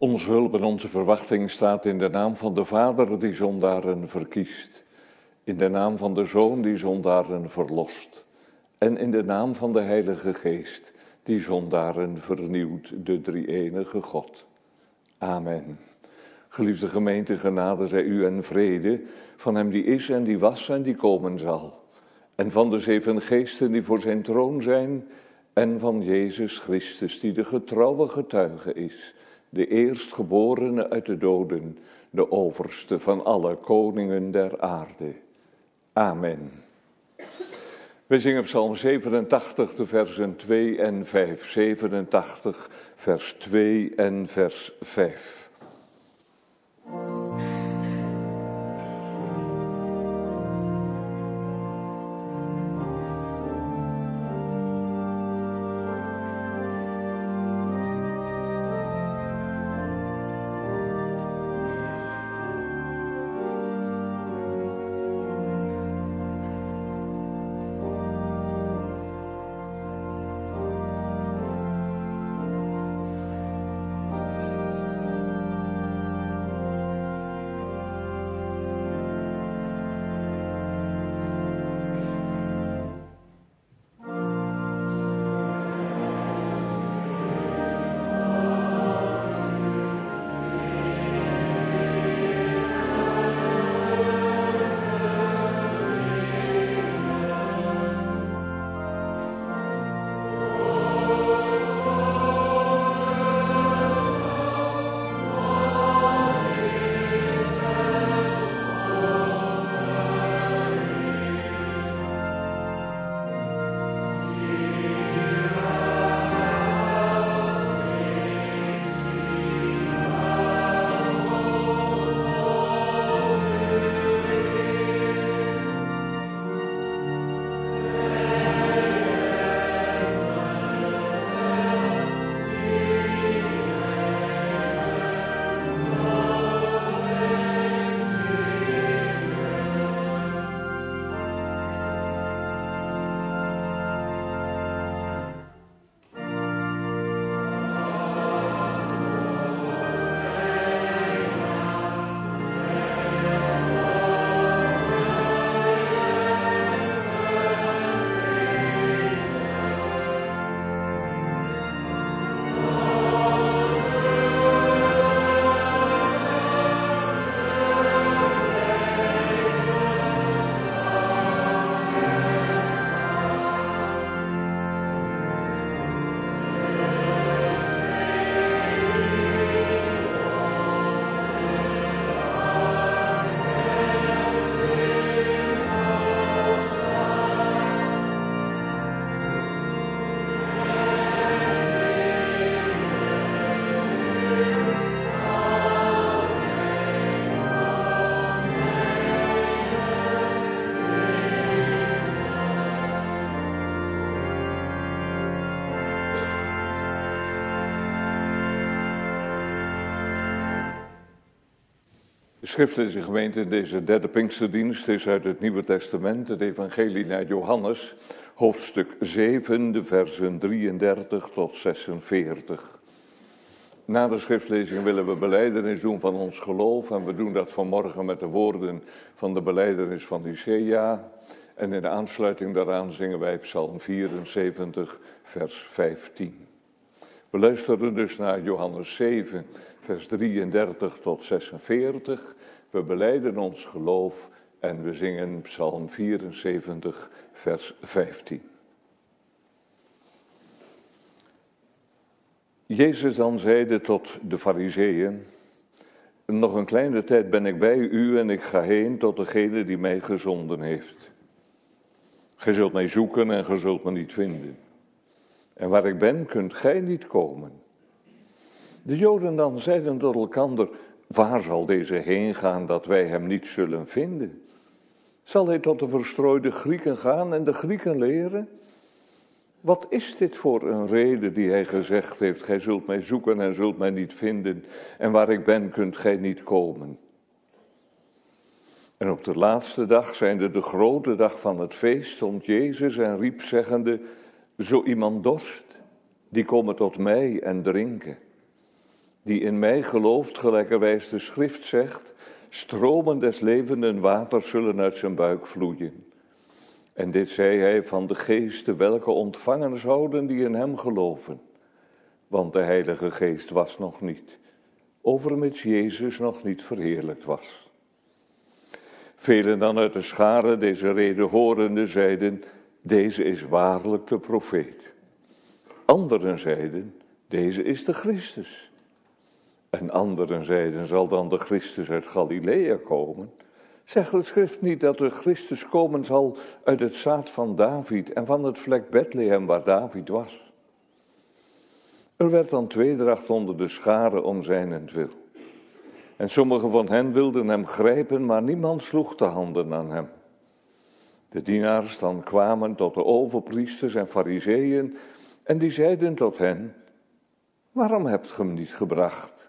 Onze hulp en onze verwachting staat in de naam van de Vader die zondaren verkiest, in de naam van de Zoon die zondaren verlost, en in de naam van de Heilige Geest die zondaren vernieuwt, de drie-enige God. Amen. Geliefde gemeente, genade zij u en vrede van hem die is en die was en die komen zal, en van de 7 geesten die voor zijn troon zijn, en van Jezus Christus die de getrouwe getuige is, de eerstgeborene uit de doden, de overste van alle koningen der aarde. Amen. We zingen Psalm 87, de versen 2 en 5. 87, vers 2 en vers 5. De schriftelijke gemeente in deze derde Pinksterdienst is uit het Nieuwe Testament, het Evangelie naar Johannes, hoofdstuk 7, de versen 33 tot 46. Na de schriftlezing willen we belijdenis doen van ons geloof en we doen dat vanmorgen met de woorden van de belijdenis van Nicea. En in de aansluiting daaraan zingen wij Psalm 74, vers 15. We luisteren dus naar Johannes 7, vers 33 tot 46. We belijden ons geloof en we zingen Psalm 74, vers 15. Jezus dan zeide tot de Farizeeën: nog een kleine tijd ben ik bij u en ik ga heen tot degene die mij gezonden heeft. Gij zult mij zoeken en gij zult me niet vinden. En waar ik ben, kunt gij niet komen. De Joden dan zeiden tot elkander: waar zal deze heen gaan dat wij hem niet zullen vinden? Zal hij tot de verstrooide Grieken gaan en de Grieken leren? Wat is dit voor een reden die hij gezegd heeft: gij zult mij zoeken en zult mij niet vinden, en waar ik ben kunt gij niet komen? En op de laatste dag, zijnde de grote dag van het feest, stond Jezus en riep zeggende: zo iemand dorst, die komme tot mij en drinken. Die in mij gelooft, gelijkerwijs de schrift zegt, stromen des levenden waters zullen uit zijn buik vloeien. En dit zei hij van de geesten welke ontvangen zouden die in hem geloven. Want de Heilige Geest was nog niet, overmits Jezus nog niet verheerlijkt was. Velen dan uit de schare deze reden horende zeiden, deze is waarlijk de profeet. Anderen zeiden, deze is de Christus. En anderen zeiden, zal dan de Christus uit Galilea komen? Zegt de schrift niet dat de Christus komen zal uit het zaad van David en van het vlek Bethlehem waar David was? Er werd dan tweedracht onder de schare om zijnentwil. En sommigen van hen wilden hem grijpen, maar niemand sloeg de handen aan hem. De dienaars dan kwamen tot de overpriesters en farizeeën en die zeiden tot hen, waarom hebt ge hem niet gebracht?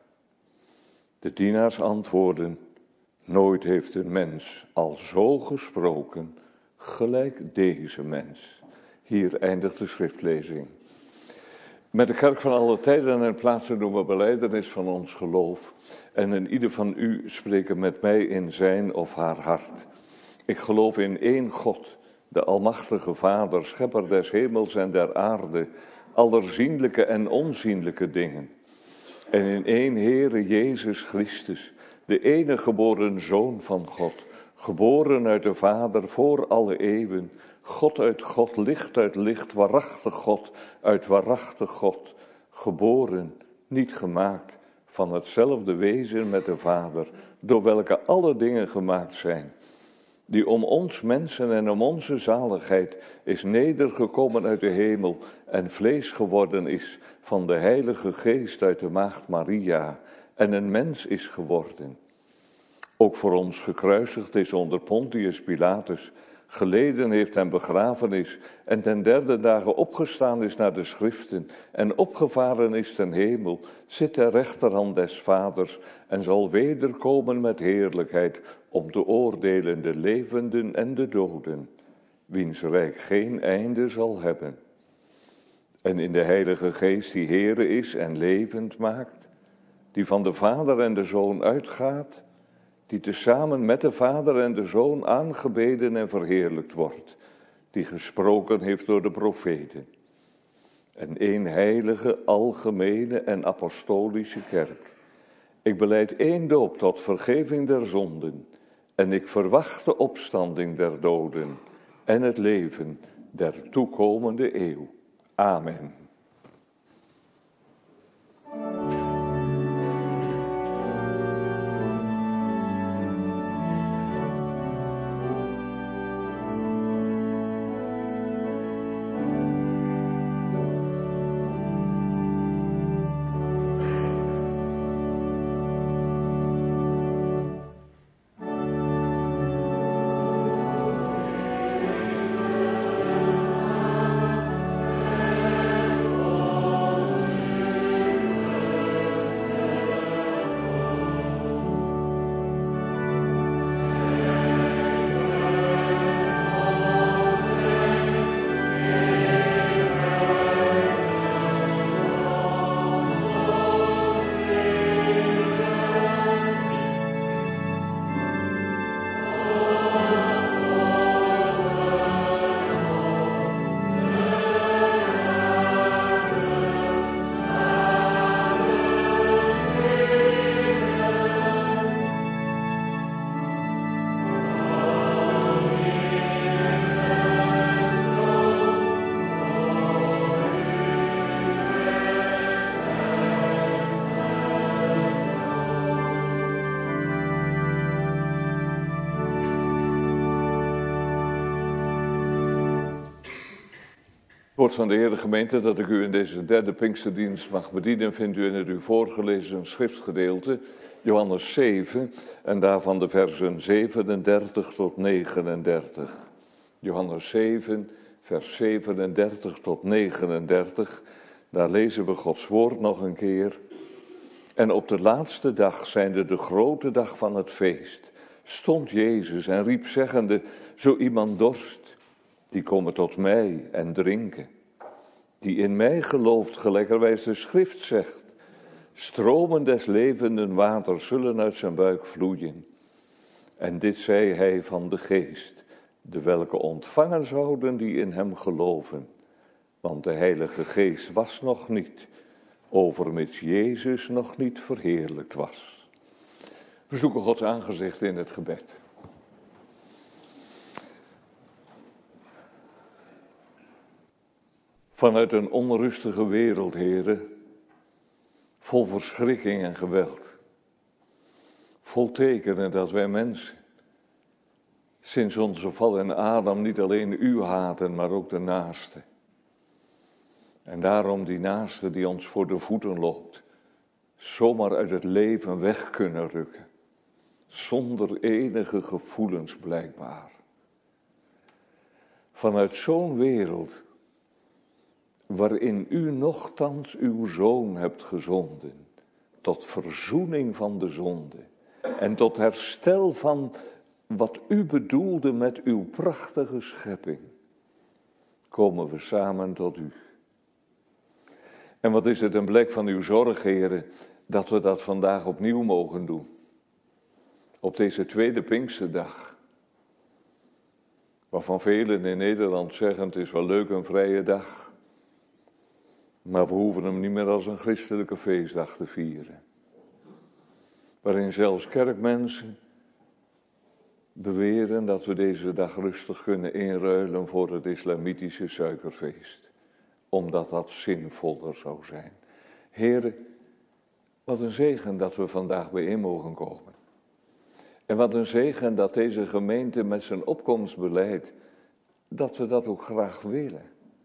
De dienaars antwoordden, nooit heeft een mens al zo gesproken, gelijk deze mens. Hier eindigt de schriftlezing. Met de kerk van alle tijden en plaatsen doen we belijdenis van ons geloof. En in ieder van u spreken met mij in zijn of haar hart. Ik geloof in één God, de almachtige Vader, schepper des hemels en der aarde, aller zienlijke en onzienlijke dingen. En in één Heere Jezus Christus, de enige geboren Zoon van God, geboren uit de Vader voor alle eeuwen, God uit God, licht uit licht, waarachtig God uit waarachtig God, geboren, niet gemaakt, van hetzelfde wezen met de Vader, door welke alle dingen gemaakt zijn, die om ons mensen en om onze zaligheid is nedergekomen uit de hemel en vlees geworden is van de Heilige Geest uit de Maagd Maria en een mens is geworden. Ook voor ons gekruisigd is onder Pontius Pilatus, geleden heeft en begraven is en ten derde dagen opgestaan is naar de schriften en opgevaren is ten hemel, zit ter rechterhand des Vaders en zal wederkomen met heerlijkheid om te oordelen de levenden en de doden, wiens rijk geen einde zal hebben. En in de Heilige Geest die Heere is en levend maakt, die van de Vader en de Zoon uitgaat, die tezamen met de Vader en de Zoon aangebeden en verheerlijkt wordt, die gesproken heeft door de profeten. En één heilige, algemene en apostolische kerk. Ik belijd één doop tot vergeving der zonden, en ik verwacht de opstanding der doden en het leven der toekomende eeuw. Amen. Het woord van de Heer, de gemeente, dat ik u in deze derde Pinksterdienst mag bedienen, vindt u in het u voorgelezen schriftgedeelte, Johannes 7, en daarvan de versen 37 tot 39. Johannes 7, vers 37 tot 39, daar lezen we Gods woord nog een keer. En op de laatste dag, zijnde de grote dag van het feest, stond Jezus en riep zeggende, zo iemand dorst, die komme tot mij en drinken. Die in mij gelooft, gelijkerwijs de schrift zegt, Stromen des levenden waters zullen uit zijn buik vloeien. En dit zei hij van de geest, de welke ontvangen zouden die in hem geloven. Want de Heilige Geest was nog niet, overmits Jezus nog niet verheerlijkt was. We zoeken Gods aangezicht in het gebed. Vanuit een onrustige wereld, Heere, vol verschrikking en geweld. Vol tekenen dat wij mensen sinds onze val in Adam niet alleen u haten, maar ook de naaste. En daarom die naaste die ons voor de voeten loopt, zomaar uit het leven weg kunnen rukken. Zonder enige gevoelens blijkbaar. Vanuit zo'n wereld, waarin u nochtans uw Zoon hebt gezonden, tot verzoening van de zonde en tot herstel van wat u bedoelde met uw prachtige schepping, komen we samen tot u. En wat is het een blijk van uw zorg, Heere, dat we dat vandaag opnieuw mogen doen. Op deze tweede Pinksterdag, waarvan velen in Nederland zeggen, het is wel leuk een vrije dag, maar we hoeven hem niet meer als een christelijke feestdag te vieren. Waarin zelfs kerkmensen beweren dat we deze dag rustig kunnen inruilen voor het islamitische suikerfeest. Omdat dat zinvoller zou zijn. Heere, wat een zegen dat we vandaag bijeen mogen komen. En wat een zegen dat deze gemeente met zijn opkomstbeleid, dat we dat ook graag willen.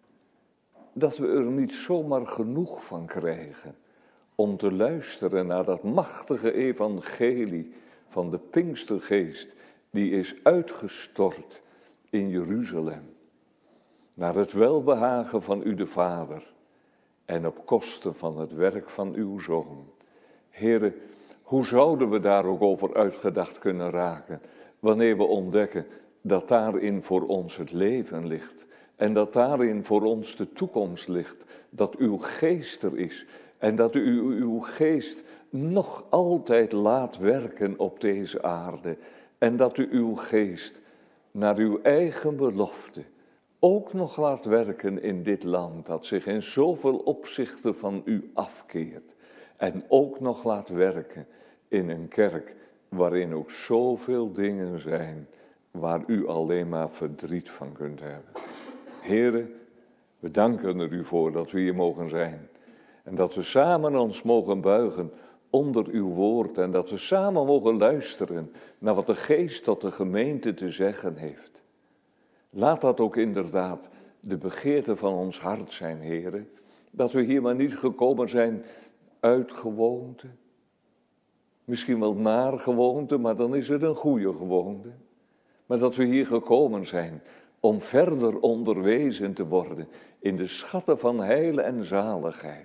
Dat we er niet zomaar genoeg van krijgen om te luisteren naar dat machtige evangelie van de Pinkstergeest, die is uitgestort in Jeruzalem. Naar het welbehagen van u de Vader en op kosten van het werk van uw Zoon. Heere, hoe zouden we daar ook over uitgedacht kunnen raken, wanneer we ontdekken dat daarin voor ons het leven ligt. En dat daarin voor ons de toekomst ligt, dat uw geest er is. En dat u uw geest nog altijd laat werken op deze aarde. En dat u uw geest naar uw eigen belofte ook nog laat werken in dit land, dat zich in zoveel opzichten van u afkeert. En ook nog laat werken in een kerk waarin ook zoveel dingen zijn waar u alleen maar verdriet van kunt hebben. Heere, we danken er u voor dat we hier mogen zijn. En dat we samen ons mogen buigen onder uw woord. En dat we samen mogen luisteren naar wat de Geest tot de gemeente te zeggen heeft. Laat dat ook inderdaad de begeerte van ons hart zijn, Heere. Dat we hier maar niet gekomen zijn uit gewoonte. Misschien wel naar gewoonte, maar dan is het een goede gewoonte. Maar dat we hier gekomen zijn om verder onderwezen te worden in de schatten van heil en zaligheid.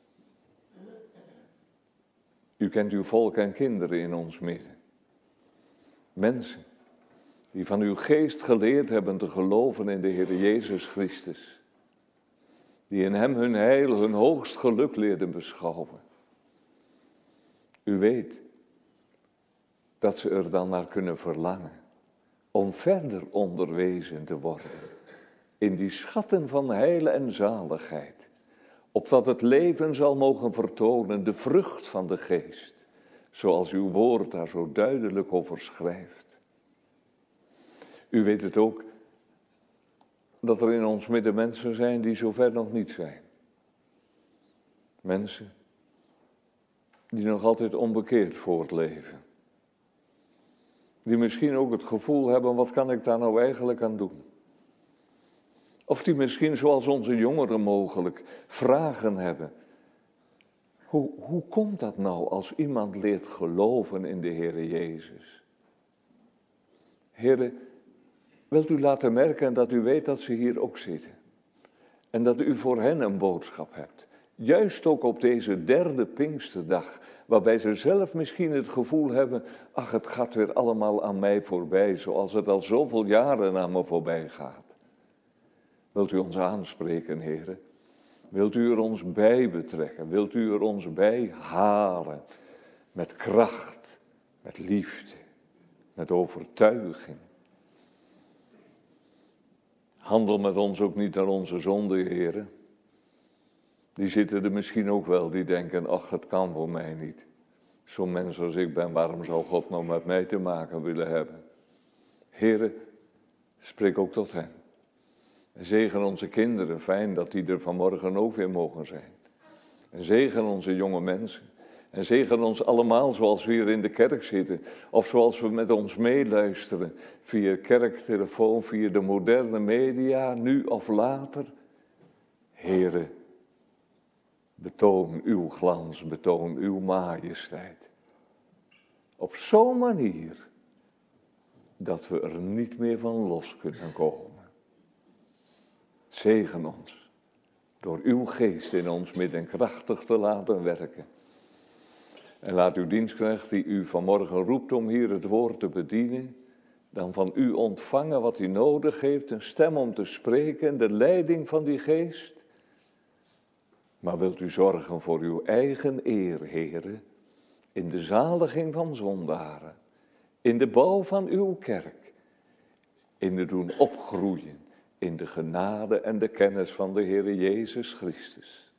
U kent uw volk en kinderen in ons midden. Mensen die van uw geest geleerd hebben te geloven in de Heer Jezus Christus. Die in hem hun heil, hun hoogst geluk leerden beschouwen. U weet dat ze er dan naar kunnen verlangen. Om verder onderwezen te worden in die schatten van heil en zaligheid. Opdat het leven zal mogen vertonen, de vrucht van de geest. Zoals uw woord daar zo duidelijk over schrijft. U weet het ook, dat er in ons midden mensen zijn die zover nog niet zijn. Mensen die nog altijd onbekeerd voortleven. Die misschien ook het gevoel hebben, wat kan ik daar nou eigenlijk aan doen? Of die misschien, zoals onze jongeren mogelijk, vragen hebben. Hoe komt dat nou als iemand leert geloven in de Heere Jezus? Heere, wilt u laten merken dat u weet dat ze hier ook zitten. En dat u voor hen een boodschap hebt. Juist ook op deze derde Pinksterdag, waarbij ze zelf misschien het gevoel hebben, ach, het gaat weer allemaal aan mij voorbij, zoals het al zoveel jaren aan me voorbij gaat. Wilt u ons aanspreken, Heere, Wilt u er ons bij betrekken? Wilt u er ons bij halen? Met kracht, met liefde, met overtuiging. Handel met ons ook niet naar onze zonde, Heere. Die zitten er misschien ook wel, die denken, ach, het kan voor mij niet. Zo'n mens als ik ben, waarom zou God nou met mij te maken willen hebben? Heere, spreek ook tot hen. En zegen onze kinderen, fijn dat die er vanmorgen ook weer mogen zijn. En zegen onze jonge mensen. En zegen ons allemaal zoals we hier in de kerk zitten. Of zoals we met ons meeluisteren. Via kerktelefoon, via de moderne media, nu of later. Heere, betoon uw glans, betoon uw majesteit. Op zo'n manier dat we er niet meer van los kunnen komen. Zegen ons, door uw geest in ons midden krachtig te laten werken. En laat uw dienstknecht die u vanmorgen roept om hier het woord te bedienen, dan van u ontvangen wat hij nodig heeft, een stem om te spreken, de leiding van die geest. Maar wilt u zorgen voor uw eigen eer, Heere, in de zaliging van zondaren, in de bouw van uw kerk, in het doen opgroeien, in de genade en de kennis van de Heere Jezus Christus.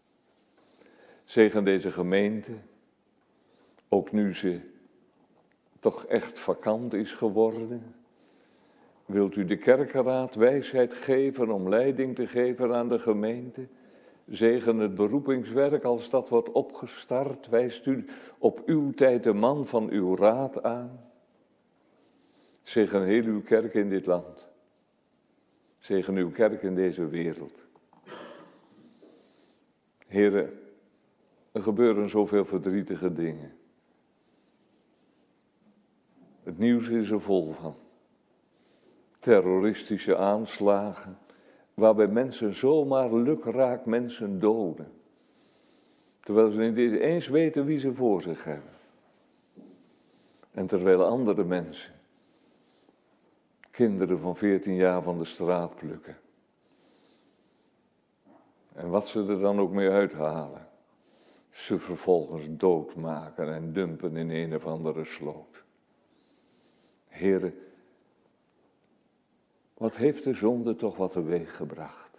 Zegen deze gemeente, ook nu ze toch echt vakant is geworden. Wilt u de kerkenraad wijsheid geven om leiding te geven aan de gemeente? Zegen het beroepingswerk als dat wordt opgestart. Wijst u op uw tijd de man van uw raad aan. Zegen heel uw kerk in dit land. Zegen uw kerk in deze wereld. Heren, er gebeuren zoveel verdrietige dingen. Het nieuws is er vol van. Terroristische aanslagen, waarbij mensen zomaar lukraak mensen doden. Terwijl ze niet eens weten wie ze voor zich hebben. En terwijl andere mensen kinderen van 14 jaar van de straat plukken. En wat ze er dan ook mee uithalen. Ze vervolgens doodmaken en dumpen in een of andere sloot. Heere, wat heeft de zonde toch wat teweeg gebracht?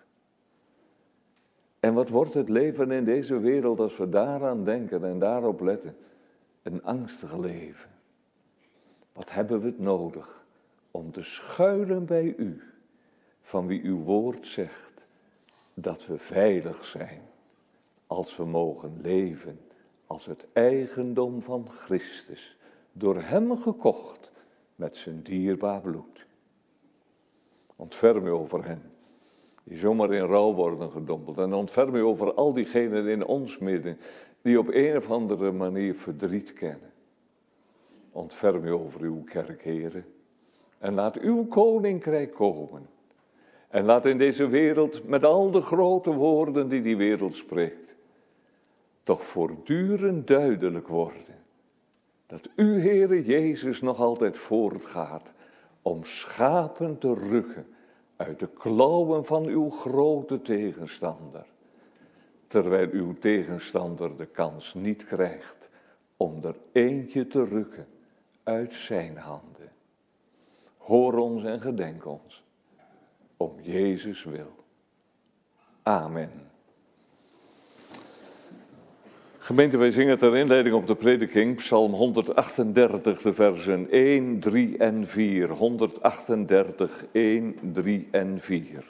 En wat wordt het leven in deze wereld als we daaraan denken en daarop letten? Een angstig leven. Wat hebben we het nodig om te schuilen bij u, van wie uw woord zegt, dat we veilig zijn, als we mogen leven, als het eigendom van Christus, door hem gekocht, met zijn dierbaar bloed. Ontferm u over hen, die zomaar in rouw worden gedompeld. En ontferm u over al diegenen in ons midden, die op een of andere manier verdriet kennen. Ontferm u over uw kerk, Heere. En laat uw koninkrijk komen. En laat in deze wereld, met al de grote woorden die die wereld spreekt, toch voortdurend duidelijk worden dat u, Heere Jezus, nog altijd voortgaat om schapen te rukken uit de klauwen van uw grote tegenstander, terwijl uw tegenstander de kans niet krijgt om er eentje te rukken uit zijn handen. Hoor ons en gedenk ons, om Jezus wil. Amen. Gemeente, wij zingen ter inleiding op de prediking Psalm 138, de versen 1, 3 en 4. 138, 1, 3 en 4.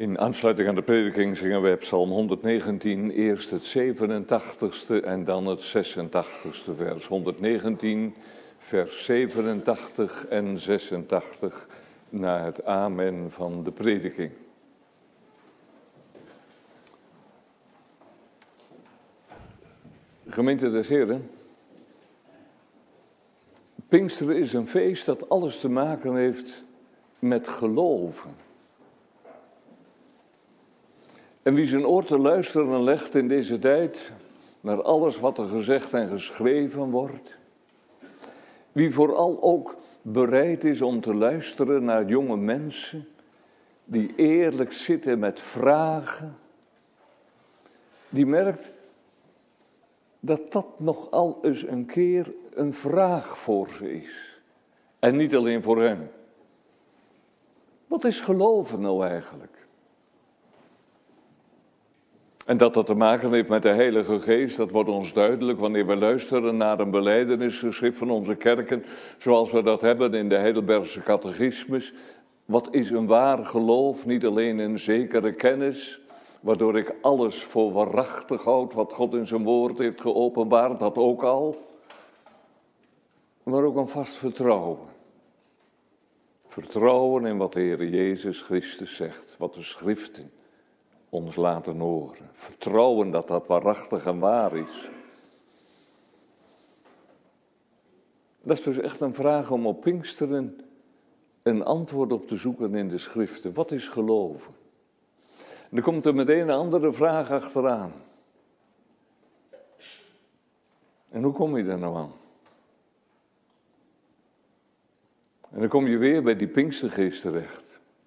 In aansluiting aan de prediking zingen we Psalm 119, eerst het 87ste en dan het 86ste vers. 119, vers 87 en 86, na het amen van de prediking. Gemeente des Heren, Pinksteren is een feest dat alles te maken heeft met geloven. En wie zijn oor te luisteren legt in deze tijd naar alles wat er gezegd en geschreven wordt, wie vooral ook bereid is om te luisteren naar jonge mensen die eerlijk zitten met vragen, die merkt dat dat nogal eens een keer een vraag voor ze is. En niet alleen voor hen. Wat is geloven nou eigenlijk? En dat dat te maken heeft met de Heilige Geest, dat wordt ons duidelijk wanneer we luisteren naar een belijdenisgeschrift van onze kerken, zoals we dat hebben in de Heidelbergse catechismus. Wat is een waar geloof? Niet alleen een zekere kennis, waardoor ik alles voor waarachtig houd wat God in zijn woord heeft geopenbaard, dat ook al. Maar ook een vast vertrouwen. Vertrouwen in wat de Heer Jezus Christus zegt, wat de schriften ons laten horen. Vertrouwen dat dat waarachtig en waar is. Dat is dus echt een vraag om op Pinksteren een antwoord op te zoeken in de schriften. Wat is geloven? En er komt er meteen een andere vraag achteraan. En hoe kom je daar nou aan? En dan kom je weer bij die Pinkstergeest terecht.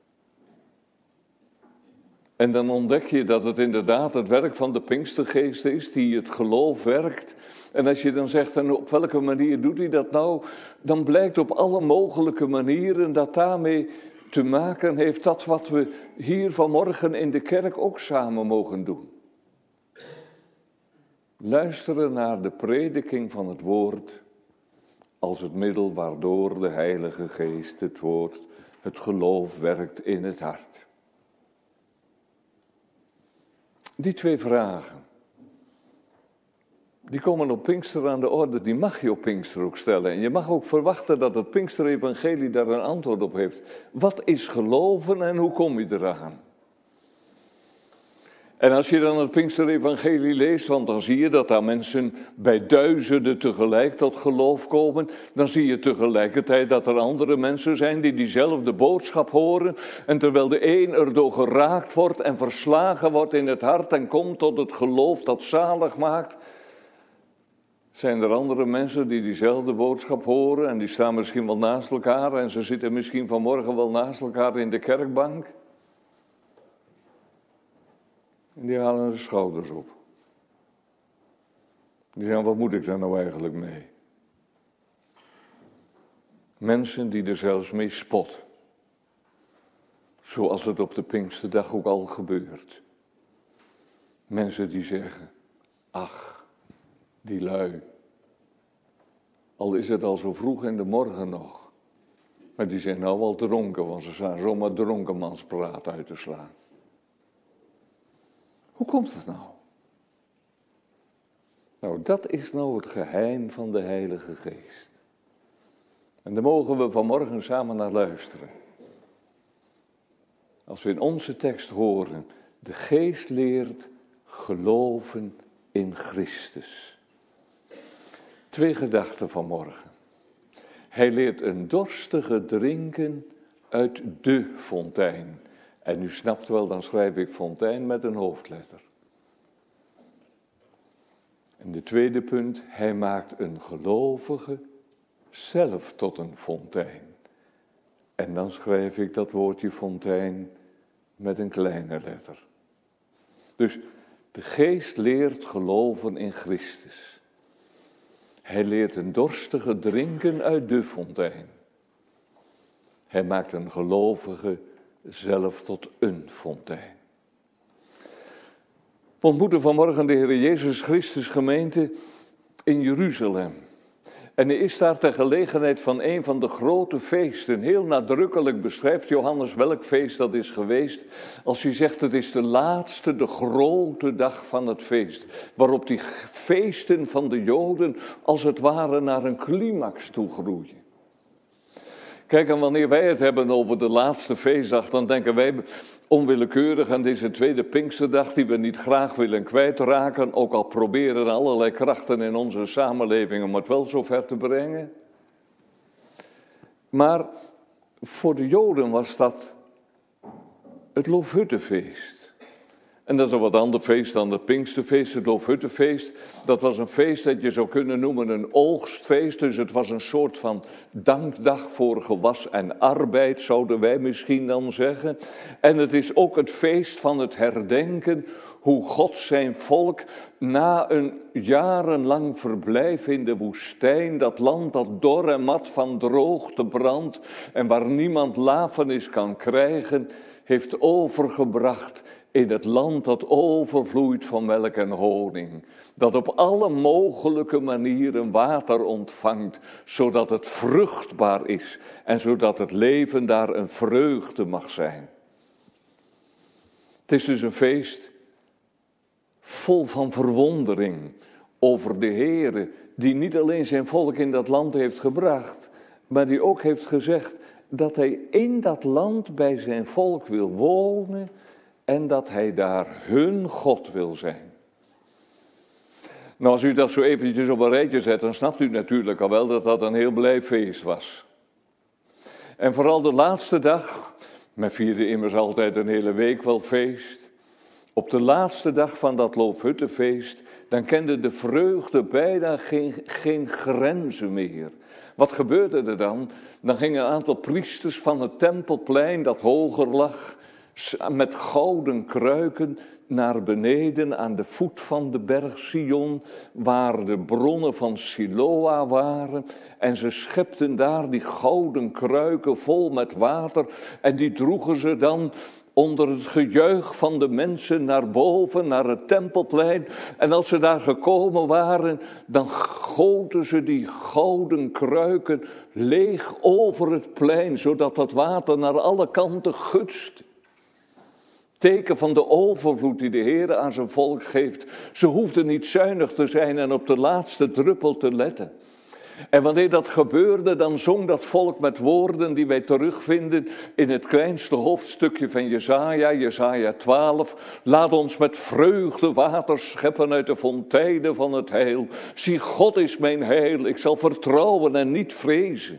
En dan ontdek je dat het inderdaad het werk van de Pinkstergeest is die het geloof werkt. En als je dan zegt, en op welke manier doet hij dat nou? Dan blijkt op alle mogelijke manieren dat daarmee te maken heeft dat wat we hier vanmorgen in de kerk ook samen mogen doen. Luisteren naar de prediking van het woord als het middel waardoor de Heilige Geest het woord, het geloof werkt in het hart. Die twee vragen, die komen op Pinkster aan de orde, die mag je op Pinkster ook stellen. En je mag ook verwachten dat het Pinksterevangelie daar een antwoord op heeft. Wat is geloven en hoe kom je eraan? En als je dan het Pinksterevangelie leest, want dan zie je dat daar mensen bij duizenden tegelijk tot geloof komen. Dan zie je tegelijkertijd dat er andere mensen zijn die diezelfde boodschap horen. En terwijl de een erdoor geraakt wordt en verslagen wordt in het hart en komt tot het geloof dat zalig maakt, zijn er andere mensen die diezelfde boodschap horen en die staan misschien wel naast elkaar en ze zitten misschien vanmorgen wel naast elkaar in de kerkbank. En die halen de schouders op. Die zeggen, wat moet ik daar nou eigenlijk mee? Mensen die er zelfs mee spot. Zoals het op de Pinksterdag ook al gebeurt. Mensen die zeggen, ach, die lui. Al is het al zo vroeg in de morgen nog. Maar die zijn nou wel dronken, want ze staan zomaar dronkenmanspraat uit te slaan. Hoe komt dat nou? Nou, dat is nou het geheim van de Heilige Geest. En daar mogen we vanmorgen samen naar luisteren. Als we in onze tekst horen, de Geest leert geloven in Christus. Twee gedachten vanmorgen. Hij leert een dorstige drinken uit de fontein. En u snapt wel, dan schrijf ik fontein met een hoofdletter. En de tweede punt, hij maakt een gelovige zelf tot een fontein. En dan schrijf ik dat woordje fontein met een kleine letter. Dus de Geest leert geloven in Christus. Hij leert een dorstige drinken uit de fontein. Hij maakt een gelovige zelf tot een fontein. We ontmoeten vanmorgen de Heer Jezus Christus gemeente in Jeruzalem. En hij is daar ter gelegenheid van een van de grote feesten. Heel nadrukkelijk beschrijft Johannes welk feest dat is geweest. Als hij zegt het is de laatste, de grote dag van het feest. Waarop die feesten van de Joden als het ware naar een climax toe groeien. Kijk, en wanneer wij het hebben over de laatste feestdag, dan denken wij onwillekeurig aan deze tweede Pinksterdag die we niet graag willen kwijtraken, ook al proberen allerlei krachten in onze samenleving om het wel zover te brengen. Maar voor de Joden was dat het Loofhuttenfeest. En dat is een wat ander feest dan het Pinksterfeest, het Loofhuttenfeest. Dat was een feest dat je zou kunnen noemen een oogstfeest. Dus het was een soort van dankdag voor gewas en arbeid, zouden wij misschien dan zeggen. En het is ook het feest van het herdenken hoe God zijn volk na een jarenlang verblijf in de woestijn, dat land dat dor en mat van droogte brandt en waar niemand lafenis kan krijgen, heeft overgebracht in het land dat overvloeit van melk en honing. Dat op alle mogelijke manieren water ontvangt, zodat het vruchtbaar is en zodat het leven daar een vreugde mag zijn. Het is dus een feest vol van verwondering over de Heere, die niet alleen zijn volk in dat land heeft gebracht, maar die ook heeft gezegd dat hij in dat land bij zijn volk wil wonen en dat hij daar hun God wil zijn. Nou, als u dat zo eventjes op een rijtje zet, dan snapt u natuurlijk al wel dat dat een heel blij feest was. En vooral de laatste dag, men vierde immers altijd een hele week wel feest. Op de laatste dag van dat Loofhuttenfeest, dan kende de vreugde bijna geen grenzen meer. Wat gebeurde er dan? Dan gingen een aantal priesters van het tempelplein, dat hoger lag, met gouden kruiken naar beneden aan de voet van de berg Sion, waar de bronnen van Siloa waren. En ze schepten daar die gouden kruiken vol met water en die droegen ze dan onder het gejuich van de mensen naar boven, naar het tempelplein. En als ze daar gekomen waren, dan goten ze die gouden kruiken leeg over het plein, zodat dat water naar alle kanten gutste. Teken van de overvloed die de Heer aan zijn volk geeft. Ze hoefden niet zuinig te zijn en op de laatste druppel te letten. En wanneer dat gebeurde, dan zong dat volk met woorden die wij terugvinden in het kleinste hoofdstukje van Jesaja 12. Laat ons met vreugde water scheppen uit de fonteinen van het heil. Zie, God is mijn heil, ik zal vertrouwen en niet vrezen.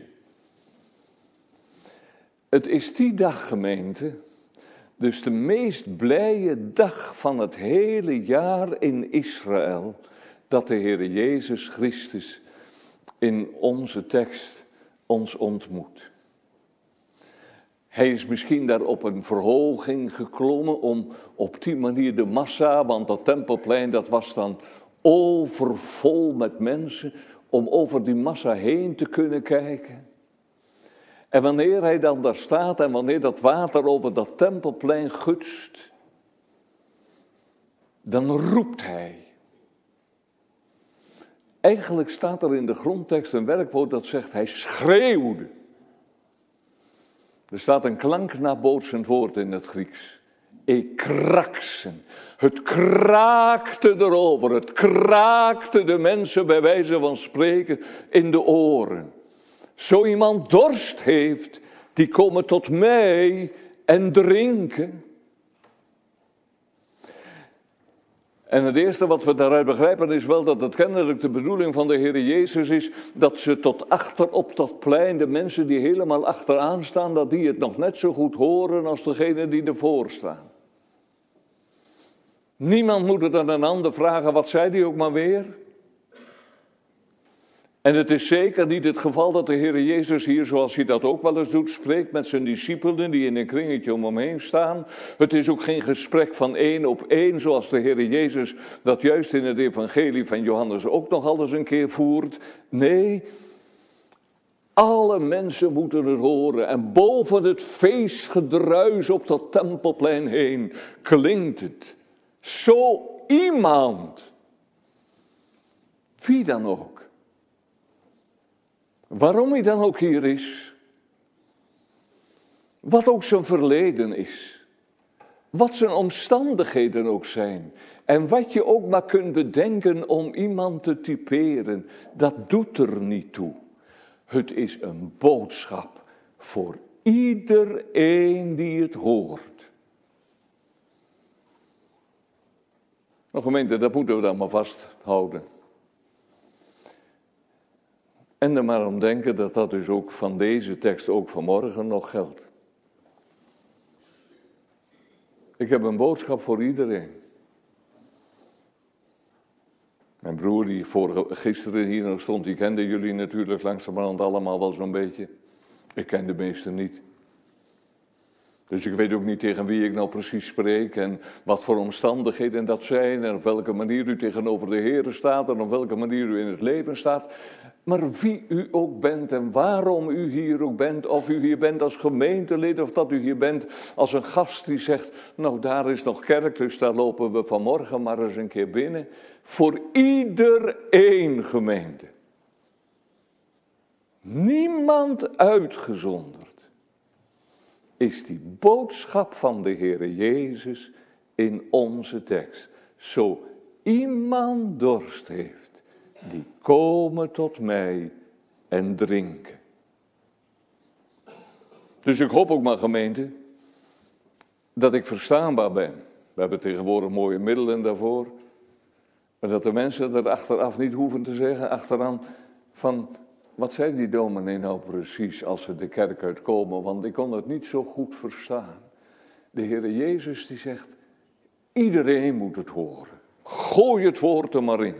Het is die dag, gemeente, dus de meest blije dag van het hele jaar in Israël, dat de Heer Jezus Christus in onze tekst ons ontmoet. Hij is misschien daar op een verhoging geklommen om op die manier de massa, want dat tempelplein dat was dan overvol met mensen, om over die massa heen te kunnen kijken. En wanneer hij dan daar staat en wanneer dat water over dat tempelplein gutst, dan roept hij. Eigenlijk staat er in de grondtekst een werkwoord dat zegt hij schreeuwde. Er staat een klanknabootsend woord in het Grieks. Ekraksen. Het kraakte erover, het kraakte de mensen bij wijze van spreken in de oren. Zo iemand dorst heeft, die komen tot mij en drinken. En het eerste wat we daaruit begrijpen is wel dat het kennelijk de bedoeling van de Heer Jezus is, dat ze tot achter op dat plein, de mensen die helemaal achteraan staan, dat die het nog net zo goed horen als degene die ervoor staan. Niemand moet het aan een ander vragen, wat zei die ook maar weer? En het is zeker niet het geval dat de Heer Jezus hier, zoals hij dat ook wel eens doet, spreekt met zijn discipelen die in een kringetje om hem heen staan. Het is ook geen gesprek van 1 op 1, zoals de Heer Jezus dat juist in het evangelie van Johannes ook nog al eens een keer voert. Nee, alle mensen moeten het horen. En boven het feestgedruis op dat tempelplein heen klinkt het. Zo iemand, wie dan ook, Waarom hij dan ook hier is. Wat ook zijn verleden is. Wat zijn omstandigheden ook zijn. En wat je ook maar kunt bedenken om iemand te typeren. Dat doet er niet toe. Het is een boodschap voor iedereen die het hoort. Nou gemeente, dat moeten we dan maar vasthouden. En er maar om denken dat dat dus ook van deze tekst ook vanmorgen nog geldt. Ik heb een boodschap voor iedereen. Mijn broer die gisteren hier nog stond, die kende jullie natuurlijk langzamerhand allemaal wel zo'n beetje. Ik ken de meesten niet. Dus ik weet ook niet tegen wie ik nou precies spreek en wat voor omstandigheden dat zijn en op welke manier u tegenover de Heer staat en op welke manier u in het leven staat. Maar wie u ook bent en waarom u hier ook bent, of u hier bent als gemeentelid of dat u hier bent als een gast die zegt, nou daar is nog kerk, dus daar lopen we vanmorgen maar eens een keer binnen. Voor iedereen gemeente. Niemand uitgezonderd. Is die boodschap van de Heere Jezus in onze tekst. Zo iemand dorst heeft, die komen tot mij en drinken. Dus ik hoop ook maar gemeente, dat ik verstaanbaar ben. We hebben tegenwoordig mooie middelen daarvoor. Maar dat de mensen er achteraf niet hoeven te zeggen, achteraan van, wat zei die dominee nou precies als ze de kerk uitkomen? Want ik kon het niet zo goed verstaan. De Heere Jezus die zegt, iedereen moet het horen. Gooi het woord er maar in.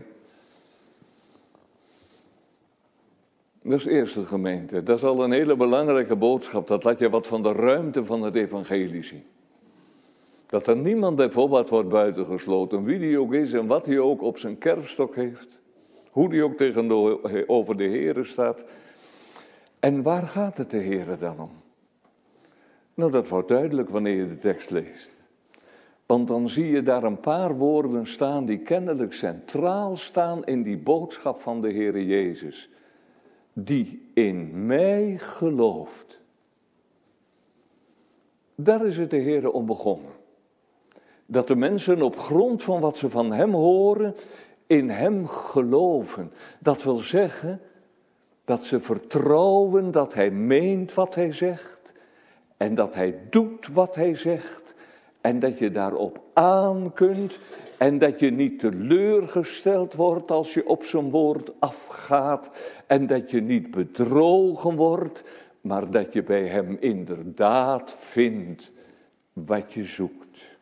Dat is de eerste gemeente. Dat is al een hele belangrijke boodschap. Dat laat je wat van de ruimte van het evangelie zien. Dat er niemand bijvoorbeeld wordt buitengesloten, wie die ook is en wat hij ook op zijn kerfstok heeft. Hoe die ook tegenover de Heere staat. En waar gaat het de Heere dan om? Nou, dat wordt duidelijk wanneer je de tekst leest. Want dan zie je daar een paar woorden staan die kennelijk centraal staan in die boodschap van de Heere Jezus. Die in mij gelooft. Daar is het de Heere om begonnen. Dat de mensen op grond van wat ze van hem horen, in hem geloven. Dat wil zeggen dat ze vertrouwen dat hij meent wat hij zegt. En dat hij doet wat hij zegt. En dat je daarop aan kunt. En dat je niet teleurgesteld wordt als je op zijn woord afgaat. En dat je niet bedrogen wordt. Maar dat je bij hem inderdaad vindt wat je zoekt.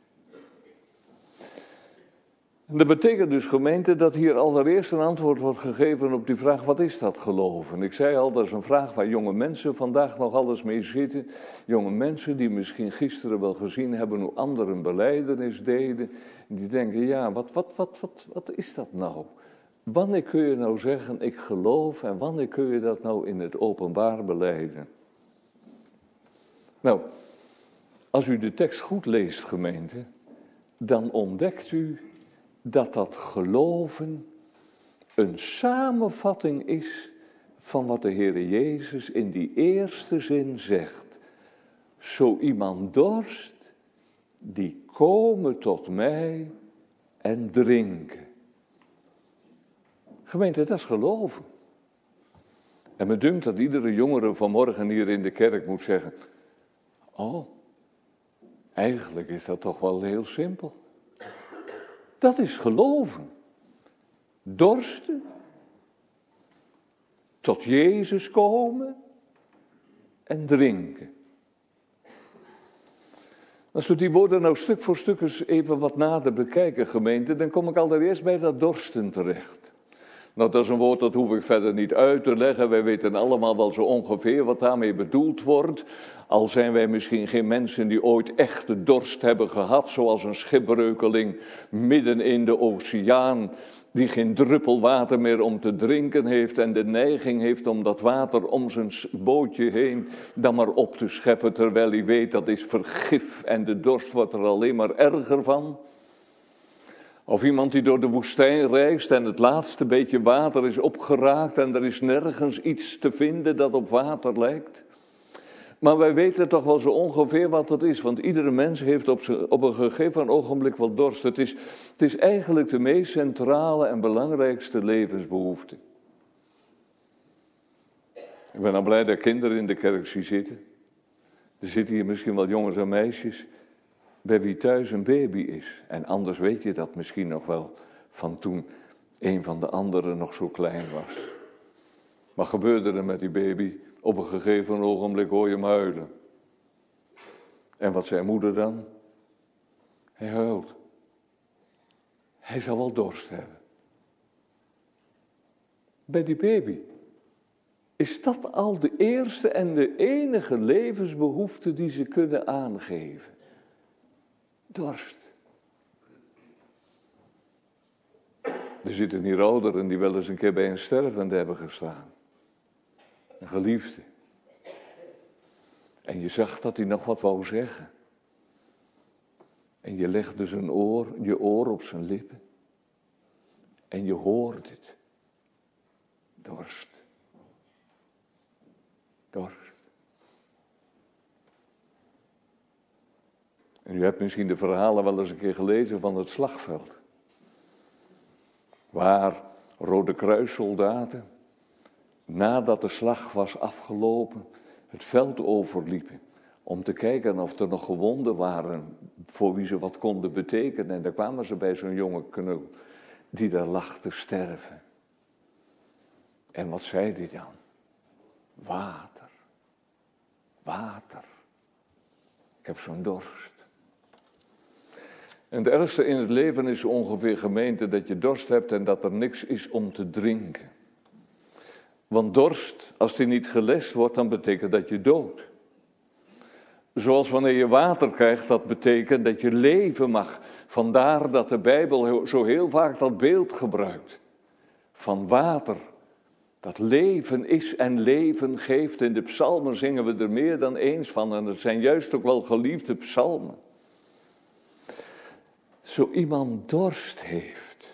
En dat betekent dus gemeente dat hier allereerst een antwoord wordt gegeven op die vraag, wat is dat geloven? Ik zei al, dat is een vraag waar jonge mensen vandaag nog alles mee zitten. Jonge mensen die misschien gisteren wel gezien hebben hoe anderen belijdenis deden. En die denken, ja, wat is dat nou? Wanneer kun je nou zeggen, ik geloof en wanneer kun je dat nou in het openbaar belijden? Nou, als u de tekst goed leest gemeente, dan ontdekt u dat geloven een samenvatting is van wat de Heere Jezus in die eerste zin zegt. Zo iemand dorst, die komen tot mij en drinken. Gemeente, dat is geloven. En me dunkt dat iedere jongere vanmorgen hier in de kerk moet zeggen, oh, eigenlijk is dat toch wel heel simpel. Dat is geloven. Dorsten. Tot Jezus komen. En drinken. Als we die woorden nou stuk voor stuk eens even wat nader bekijken, gemeente, dan kom ik allereerst bij dat dorsten terecht. Nou, dat is een woord dat hoef ik verder niet uit te leggen. Wij weten allemaal wel zo ongeveer wat daarmee bedoeld wordt. Al zijn wij misschien geen mensen die ooit echte dorst hebben gehad, zoals een schipbreukeling midden in de oceaan, die geen druppel water meer om te drinken heeft en de neiging heeft om dat water om zijn bootje heen dan maar op te scheppen, terwijl hij weet dat is vergif en de dorst wordt er alleen maar erger van. Of iemand die door de woestijn reist en het laatste beetje water is opgeraakt en er is nergens iets te vinden dat op water lijkt. Maar wij weten toch wel zo ongeveer wat het is, want iedere mens heeft op een gegeven ogenblik wel dorst. Het is eigenlijk de meest centrale en belangrijkste levensbehoefte. Ik ben al blij dat kinderen in de kerk zie zitten. Er zitten hier misschien wel jongens en meisjes bij wie thuis een baby is. En anders weet je dat misschien nog wel van toen een van de anderen nog zo klein was. Wat gebeurde er met die baby? Op een gegeven ogenblik hoor je hem huilen. En wat zei moeder dan? Hij huilt. Hij zal wel dorst hebben. Bij die baby is dat al de eerste en de enige levensbehoefte die ze kunnen aangeven. Dorst. Er zitten hier ouderen die wel eens een keer bij een stervende hebben gestaan. Een geliefde. En je zag dat hij nog wat wou zeggen. En je legde je oor op zijn lippen. En je hoorde het. Dorst. Dorst. En u hebt misschien de verhalen wel eens een keer gelezen van het slagveld. Waar Rode Kruissoldaten, nadat de slag was afgelopen, het veld overliepen. Om te kijken of er nog gewonden waren voor wie ze wat konden betekenen. En daar kwamen ze bij zo'n jonge knul die daar lag te sterven. En wat zei hij dan? Water. Water. Ik heb zo'n dorst. En het ergste in het leven is ongeveer, gemeente, dat je dorst hebt en dat er niks is om te drinken. Want dorst, als die niet gelest wordt, dan betekent dat je doodt. Zoals wanneer je water krijgt, dat betekent dat je leven mag. Vandaar dat de Bijbel zo heel vaak dat beeld gebruikt. Van water, dat leven is en leven geeft. In de psalmen zingen we er meer dan eens van. En het zijn juist ook wel geliefde psalmen. Zo iemand dorst heeft.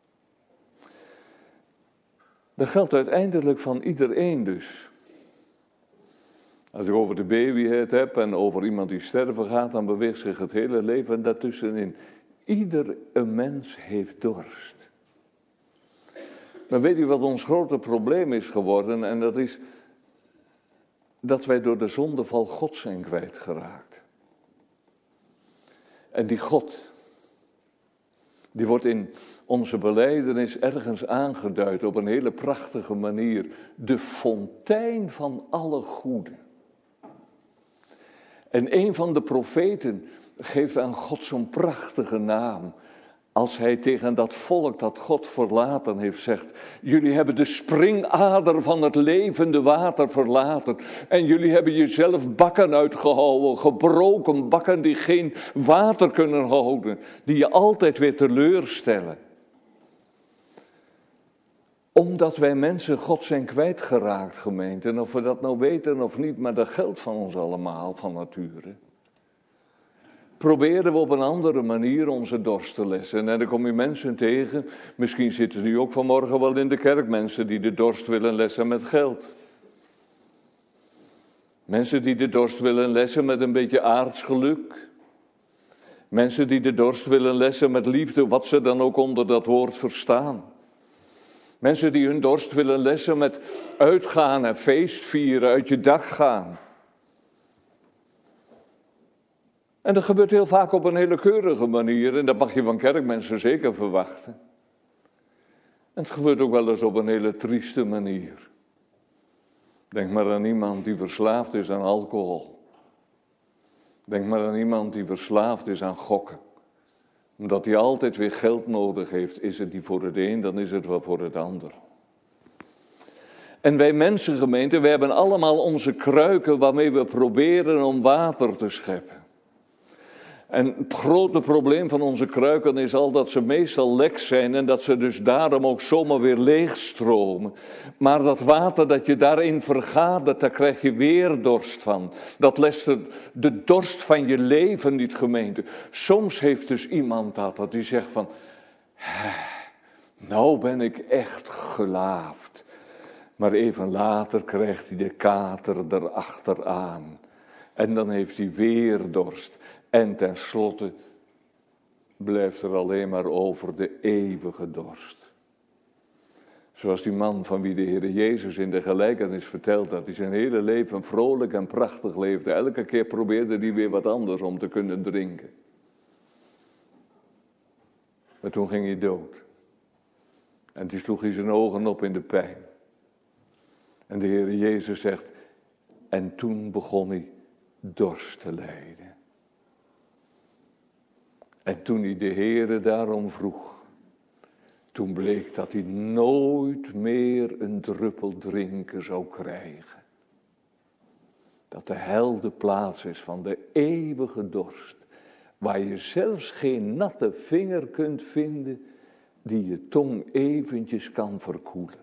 Dat geldt uiteindelijk van iedereen dus. Als ik over de baby het heb en over iemand die sterven gaat, dan beweegt zich het hele leven daartussenin. Ieder mens heeft dorst. Maar weet u wat ons grote probleem is geworden? En dat is dat wij door de zondeval God zijn kwijtgeraakt. En die God, die wordt in onze belijdenis ergens aangeduid op een hele prachtige manier. De fontein van alle goede. En een van de profeten geeft aan God zo'n prachtige naam. Als hij tegen dat volk dat God verlaten heeft zegt: jullie hebben de springader van het levende water verlaten. En jullie hebben jezelf bakken uitgehouwen, gebroken bakken die geen water kunnen houden. Die je altijd weer teleurstellen. Omdat wij mensen God zijn kwijtgeraakt, gemeente. En of we dat nou weten of niet, maar dat geldt van ons allemaal van nature. Proberen we op een andere manier onze dorst te lessen. En dan kom je mensen tegen, misschien zitten nu ook vanmorgen wel in de kerk, mensen die de dorst willen lessen met geld. Mensen die de dorst willen lessen met een beetje aards geluk. Mensen die de dorst willen lessen met liefde, wat ze dan ook onder dat woord verstaan. Mensen die hun dorst willen lessen met uitgaan en feestvieren, uit je dag gaan. En dat gebeurt heel vaak op een hele keurige manier. En dat mag je van kerkmensen zeker verwachten. En het gebeurt ook wel eens op een hele trieste manier. Denk maar aan iemand die verslaafd is aan alcohol. Denk maar aan iemand die verslaafd is aan gokken. Omdat hij altijd weer geld nodig heeft. Is het niet voor het een, dan is het wel voor het ander. En wij mensengemeente, wij hebben allemaal onze kruiken waarmee we proberen om water te scheppen. En het grote probleem van onze kruiken is al dat ze meestal lek zijn en dat ze dus daarom ook zomaar weer leegstromen. Maar dat water dat je daarin vergadert, daar krijg je weer dorst van. Dat lest de dorst van je leven niet, gemeente. Soms heeft dus iemand dat die zegt van, Nou ben ik echt gelaafd. Maar even later krijgt hij de kater erachteraan. En dan heeft hij weer dorst. En tenslotte blijft er alleen maar over de eeuwige dorst. Zoals die man van wie de Heer Jezus in de gelijkenis vertelt dat hij zijn hele leven vrolijk en prachtig leefde. Elke keer probeerde hij weer wat anders om te kunnen drinken. Maar toen ging hij dood. En toen sloeg hij zijn ogen op in de pijn. En de Heer Jezus zegt, en toen begon hij dorst te lijden. En toen hij de Heere daarom vroeg, toen bleek dat hij nooit meer een druppel drinken zou krijgen. Dat de hel de plaats is van de eeuwige dorst, waar je zelfs geen natte vinger kunt vinden die je tong eventjes kan verkoelen.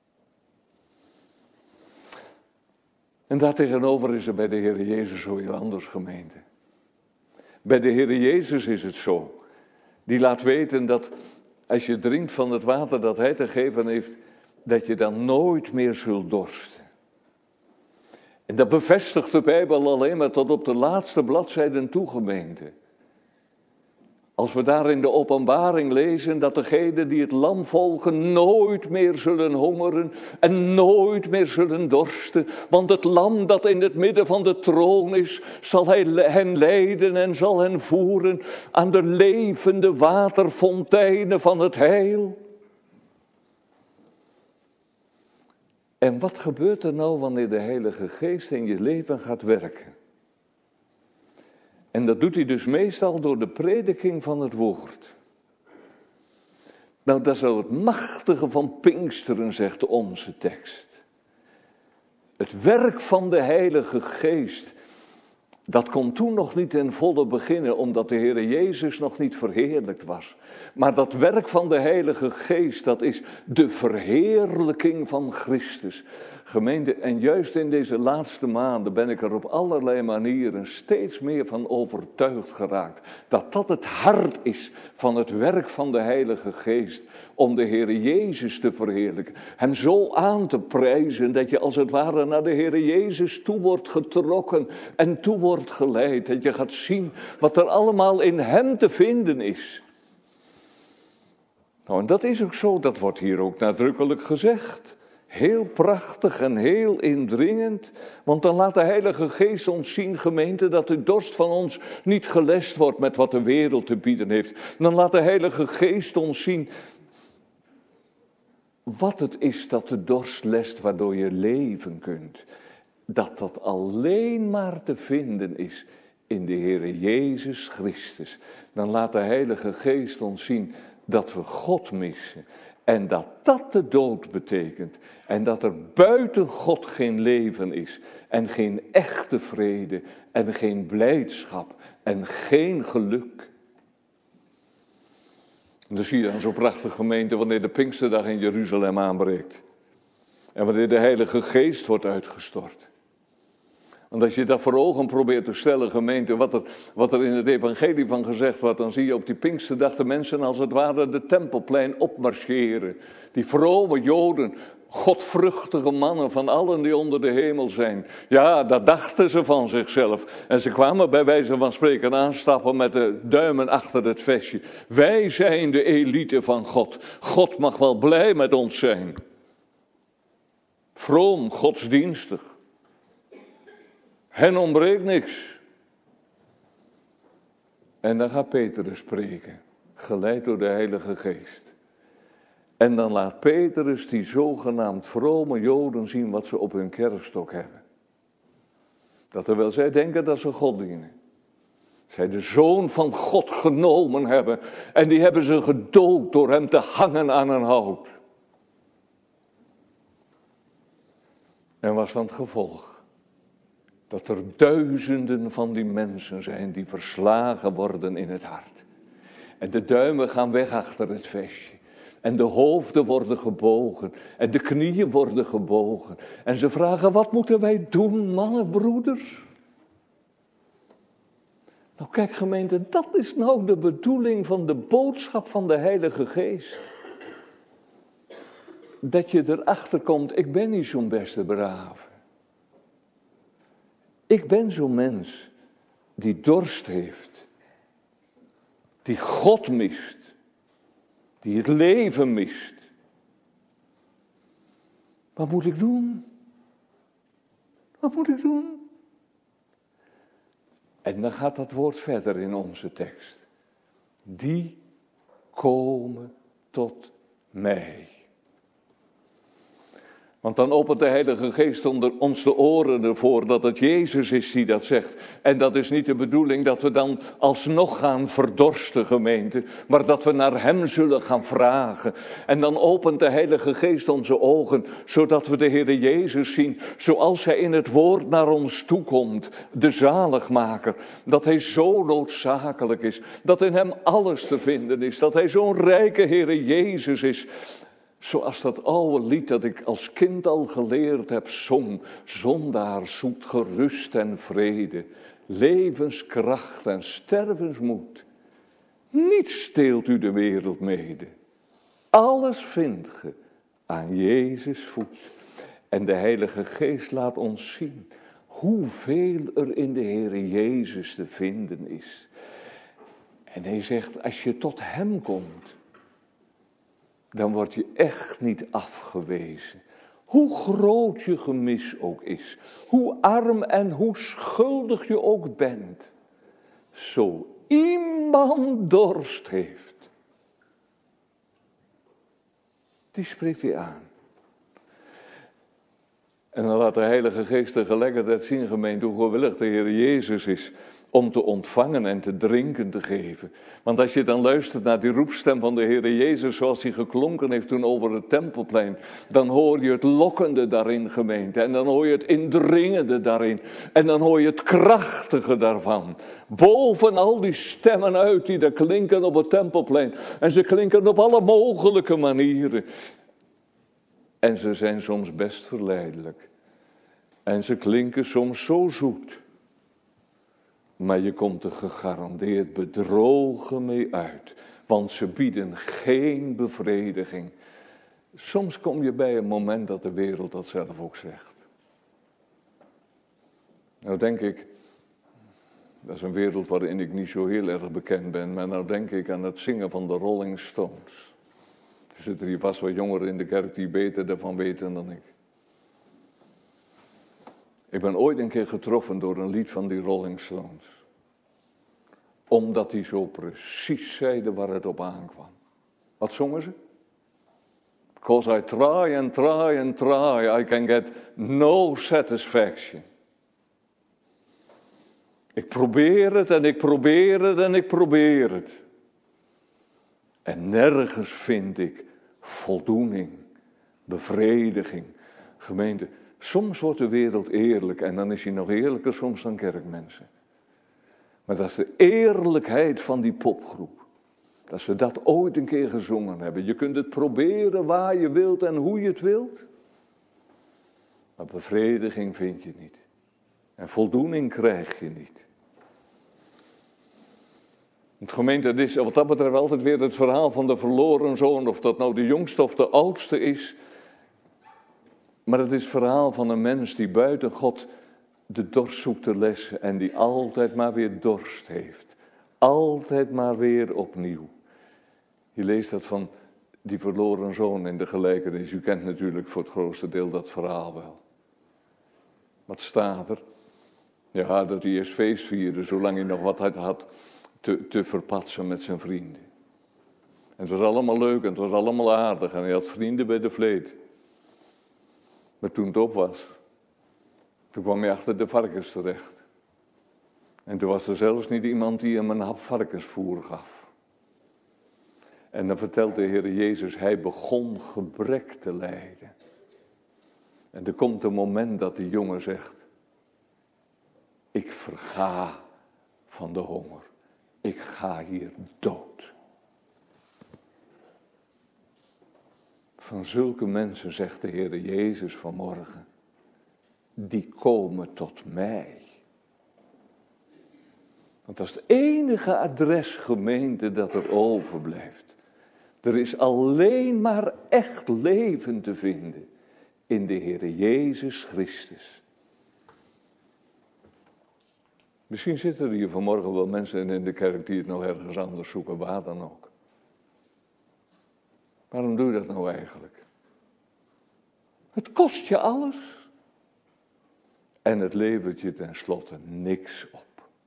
En daartegenover is er bij de Heer Jezus zo heel anders, gemeente. Bij de Heer Jezus is het zo. Die laat weten dat als je drinkt van het water dat Hij te geven heeft, dat je dan nooit meer zult dorsten. En dat bevestigt de Bijbel alleen maar tot op de laatste bladzijden toe, gemeente. Als we daar in de Openbaring lezen dat degenen die het lam volgen nooit meer zullen hongeren en nooit meer zullen dorsten. Want het lam dat in het midden van de troon is, zal hen leiden en zal hen voeren aan de levende waterfonteinen van het heil. En wat gebeurt er nou wanneer de Heilige Geest in je leven gaat werken? En dat doet hij dus meestal door de prediking van het woord. Nou, dat is wel het machtige van Pinksteren, zegt onze tekst. Het werk van de Heilige Geest, dat kon toen nog niet in volle beginnen, omdat de Heer Jezus nog niet verheerlijkt was. Maar dat werk van de Heilige Geest, dat is de verheerlijking van Christus. Gemeente, en juist in deze laatste maanden ben ik er op allerlei manieren steeds meer van overtuigd geraakt. Dat dat het hart is van het werk van de Heilige Geest. Om de Heer Jezus te verheerlijken. Hem zo aan te prijzen dat je als het ware naar de Heer Jezus toe wordt getrokken en toe wordt geleid. Dat je gaat zien wat er allemaal in hem te vinden is. Nou, en dat is ook zo, dat wordt hier ook nadrukkelijk gezegd. Heel prachtig en heel indringend, want dan laat de Heilige Geest ons zien, gemeente, dat de dorst van ons niet gelest wordt met wat de wereld te bieden heeft. Dan laat de Heilige Geest ons zien wat het is dat de dorst lest waardoor je leven kunt. Dat alleen maar te vinden is in de Heer Jezus Christus. Dan laat de Heilige Geest ons zien dat we God missen. En dat dat de dood betekent. En dat er buiten God geen leven is. En geen echte vrede. En geen blijdschap. En geen geluk. En dan zie je dan zo'n prachtige gemeente wanneer de Pinksterdag in Jeruzalem aanbreekt. En wanneer de Heilige Geest wordt uitgestort. Want als je dat voor ogen probeert te stellen, gemeente, wat er in het evangelie van gezegd wordt, dan zie je op die Pinksterdag de mensen als het ware de Tempelplein opmarcheren. Die vrome Joden, godvruchtige mannen van allen die onder de hemel zijn. Ja, dat dachten ze van zichzelf. En ze kwamen bij wijze van spreken aanstappen met de duimen achter het vestje. Wij zijn de elite van God. God mag wel blij met ons zijn. Vroom, godsdienstig. Hen ontbreekt niks. En dan gaat Petrus spreken, geleid door de Heilige Geest. En dan laat Petrus die zogenaamd vrome Joden zien wat ze op hun kerfstok hebben. Dat terwijl zij denken dat ze God dienen. Zij de Zoon van God genomen hebben en die hebben ze gedood door hem te hangen aan een hout. En was dan het gevolg? Dat er duizenden van die mensen zijn die verslagen worden in het hart. En de duimen gaan weg achter het vestje. En de hoofden worden gebogen. En de knieën worden gebogen. En ze vragen, wat moeten wij doen, mannen, broeders? Nou kijk gemeente, dat is nou de bedoeling van de boodschap van de Heilige Geest. Dat je erachter komt, ik ben niet zo'n beste brave. Ik ben zo'n mens die dorst heeft. Die God mist. Die het leven mist. Wat moet ik doen? Wat moet ik doen? En dan gaat dat woord verder in onze tekst. Die komen tot mij. Want dan opent de Heilige Geest onder ons de oren ervoor dat het Jezus is die dat zegt. En dat is niet de bedoeling dat we dan alsnog gaan verdorsten, gemeente. Maar dat we naar Hem zullen gaan vragen. En dan opent de Heilige Geest onze ogen, zodat we de Heere Jezus zien. Zoals Hij in het woord naar ons toekomt. De zaligmaker. Dat Hij zo noodzakelijk is. Dat in Hem alles te vinden is. Dat Hij zo'n rijke Heere Jezus is. Zoals dat oude lied dat ik als kind al geleerd heb zong. Zondaar zoekt gerust en vrede, levenskracht en stervensmoed. Niets steelt u de wereld mede. Alles vindt ge aan Jezus voet. En de Heilige Geest laat ons zien hoeveel er in de Heere Jezus te vinden is. En hij zegt, als je tot Hem komt, dan word je echt niet afgewezen. Hoe groot je gemis ook is. Hoe arm en hoe schuldig je ook bent. Zo iemand dorst heeft. Die spreekt hij aan. En dan laat de Heilige Geest tegelijkertijd zien, gemeente, hoe gewillig de Heer Jezus is om te ontvangen en te drinken te geven. Want als je dan luistert naar die roepstem van de Heer Jezus, zoals hij geklonken heeft toen over het Tempelplein, dan hoor je het lokkende daarin, gemeente. En dan hoor je het indringende daarin. En dan hoor je het krachtige daarvan. Boven al die stemmen uit die daar klinken op het Tempelplein. En ze klinken op alle mogelijke manieren. En ze zijn soms best verleidelijk. En ze klinken soms zo zoet. Maar je komt er gegarandeerd bedrogen mee uit. Want ze bieden geen bevrediging. Soms kom je bij een moment dat de wereld dat zelf ook zegt. Nou denk ik, dat is een wereld waarin ik niet zo heel erg bekend ben. Maar nou denk ik aan het zingen van de Rolling Stones. Er zitten hier vast wat jongeren in de kerk die beter daarvan weten dan ik. Ik ben ooit een keer getroffen door een lied van die Rolling Stones. Omdat die zo precies zeiden waar het op aankwam. Wat zongen ze? Because I try and try and try, I can get no satisfaction. Ik probeer het en ik probeer het en ik probeer het. En nergens vind ik voldoening, bevrediging. Gemeente, soms wordt de wereld eerlijk en dan is hij nog eerlijker soms dan kerkmensen. Maar dat is de eerlijkheid van die popgroep. Dat ze dat ooit een keer gezongen hebben. Je kunt het proberen waar je wilt en hoe je het wilt. Maar bevrediging vind je niet. En voldoening krijg je niet. Het gemeente, het is wat dat betreft altijd weer het verhaal van de verloren zoon. Of dat nou de jongste of de oudste is. Maar het is het verhaal van een mens die buiten God de dorst zoekt te lessen. En die altijd maar weer dorst heeft. Altijd maar weer opnieuw. Je leest dat van die verloren zoon in de gelijkenis. U kent natuurlijk voor het grootste deel dat verhaal wel. Wat staat er? Ja, dat hij eerst feest vierde, zolang hij nog wat had te verpatsen met zijn vrienden. En het was allemaal leuk en het was allemaal aardig. En hij had vrienden bij de vleet. Maar toen het op was, toen kwam hij achter de varkens terecht. En toen was er zelfs niet iemand die hem een hap varkensvoer gaf. En dan vertelt de Heer Jezus, hij begon gebrek te lijden. En er komt een moment dat die jongen zegt, ik verga van de honger. Ik ga hier dood. Van zulke mensen zegt de Heer Jezus vanmorgen, die komen tot mij. Want dat is het enige adres, gemeente, dat er overblijft. Er is alleen maar echt leven te vinden in de Heer Jezus Christus. Misschien zitten er hier vanmorgen wel mensen in de kerk die het nog ergens anders zoeken, waar dan ook. Waarom doe je dat nou eigenlijk? Het kost je alles. En het levert je tenslotte niks op.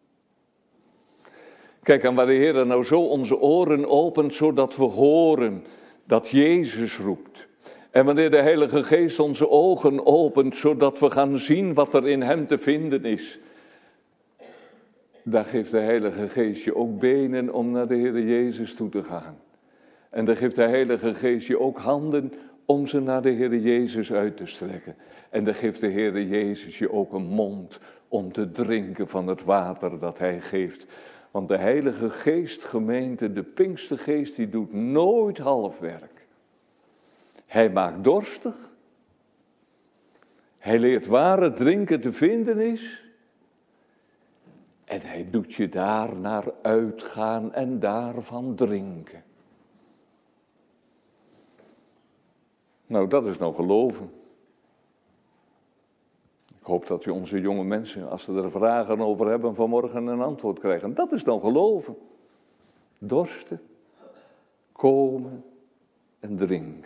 Kijk, en waar de Heer nou zo onze oren opent, zodat we horen dat Jezus roept. En wanneer de Heilige Geest onze ogen opent, zodat we gaan zien wat er in Hem te vinden is. Daar geeft de Heilige Geest je ook benen om naar de Heer Jezus toe te gaan. En daar geeft de Heilige Geest je ook handen om ze naar de Heer Jezus uit te strekken. En dan geeft de Heer Jezus je ook een mond om te drinken van het water dat Hij geeft. Want de Heilige Geest, gemeente, de Pinkstergeest, die doet nooit halfwerk. Hij maakt dorstig. Hij leert waar het drinken te vinden is. En hij doet je daar naar uitgaan en daarvan drinken. Nou, dat is nou geloven. Ik hoop dat je onze jonge mensen, als ze er vragen over hebben, vanmorgen een antwoord krijgen. Dat is nou geloven. Dorsten, komen en drinken.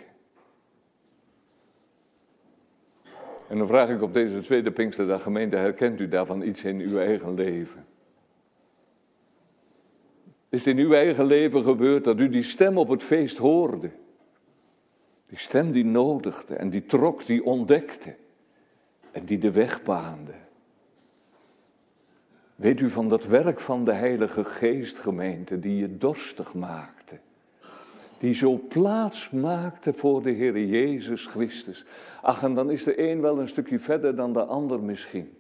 En dan vraag ik op deze tweede Pinksterdag, gemeente, herkent u daarvan iets in uw eigen leven? Is het in uw eigen leven gebeurd dat u die stem op het feest hoorde? Die stem die nodigde en die trok, die ontdekte en die de weg baande. Weet u van dat werk van de Heilige Geest, gemeente, die je dorstig maakte? Die zo plaats maakte voor de Heer Jezus Christus. Ach, en dan is de een wel een stukje verder dan de ander misschien.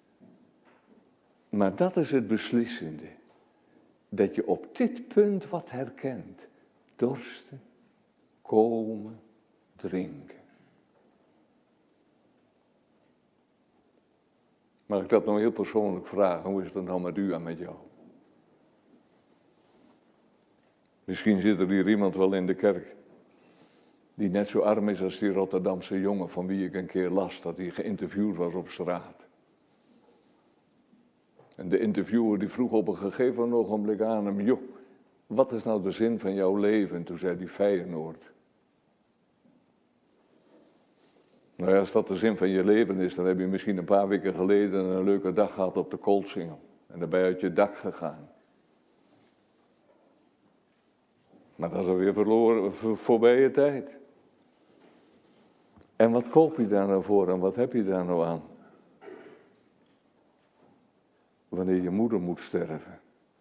Maar dat is het beslissende. Dat je op dit punt wat herkent. Dorsten, komen, drinken. Mag ik dat nou heel persoonlijk vragen? Hoe is het dan met u en met jou? Misschien zit er hier iemand wel in de kerk die net zo arm is als die Rotterdamse jongen van wie ik een keer las dat hij geïnterviewd was op straat. En de interviewer die vroeg op een gegeven ogenblik aan hem, joh, wat is nou de zin van jouw leven? En toen zei hij Feyenoord. Nou ja, als dat de zin van je leven is, dan heb je misschien een paar weken geleden een leuke dag gehad op de Koolsingel. En dan ben je uit je dak gegaan. Maar dat is alweer voorbije tijd. En wat koop je daar nou voor en wat heb je daar nou aan? Wanneer je moeder moet sterven.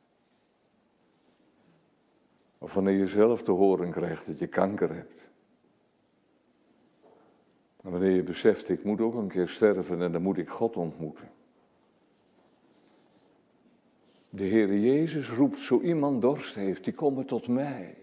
Of wanneer je zelf te horen krijgt dat je kanker hebt. En wanneer je beseft, ik moet ook een keer sterven en dan moet ik God ontmoeten. De Heer Jezus roept, zo iemand dorst heeft, die komen tot mij.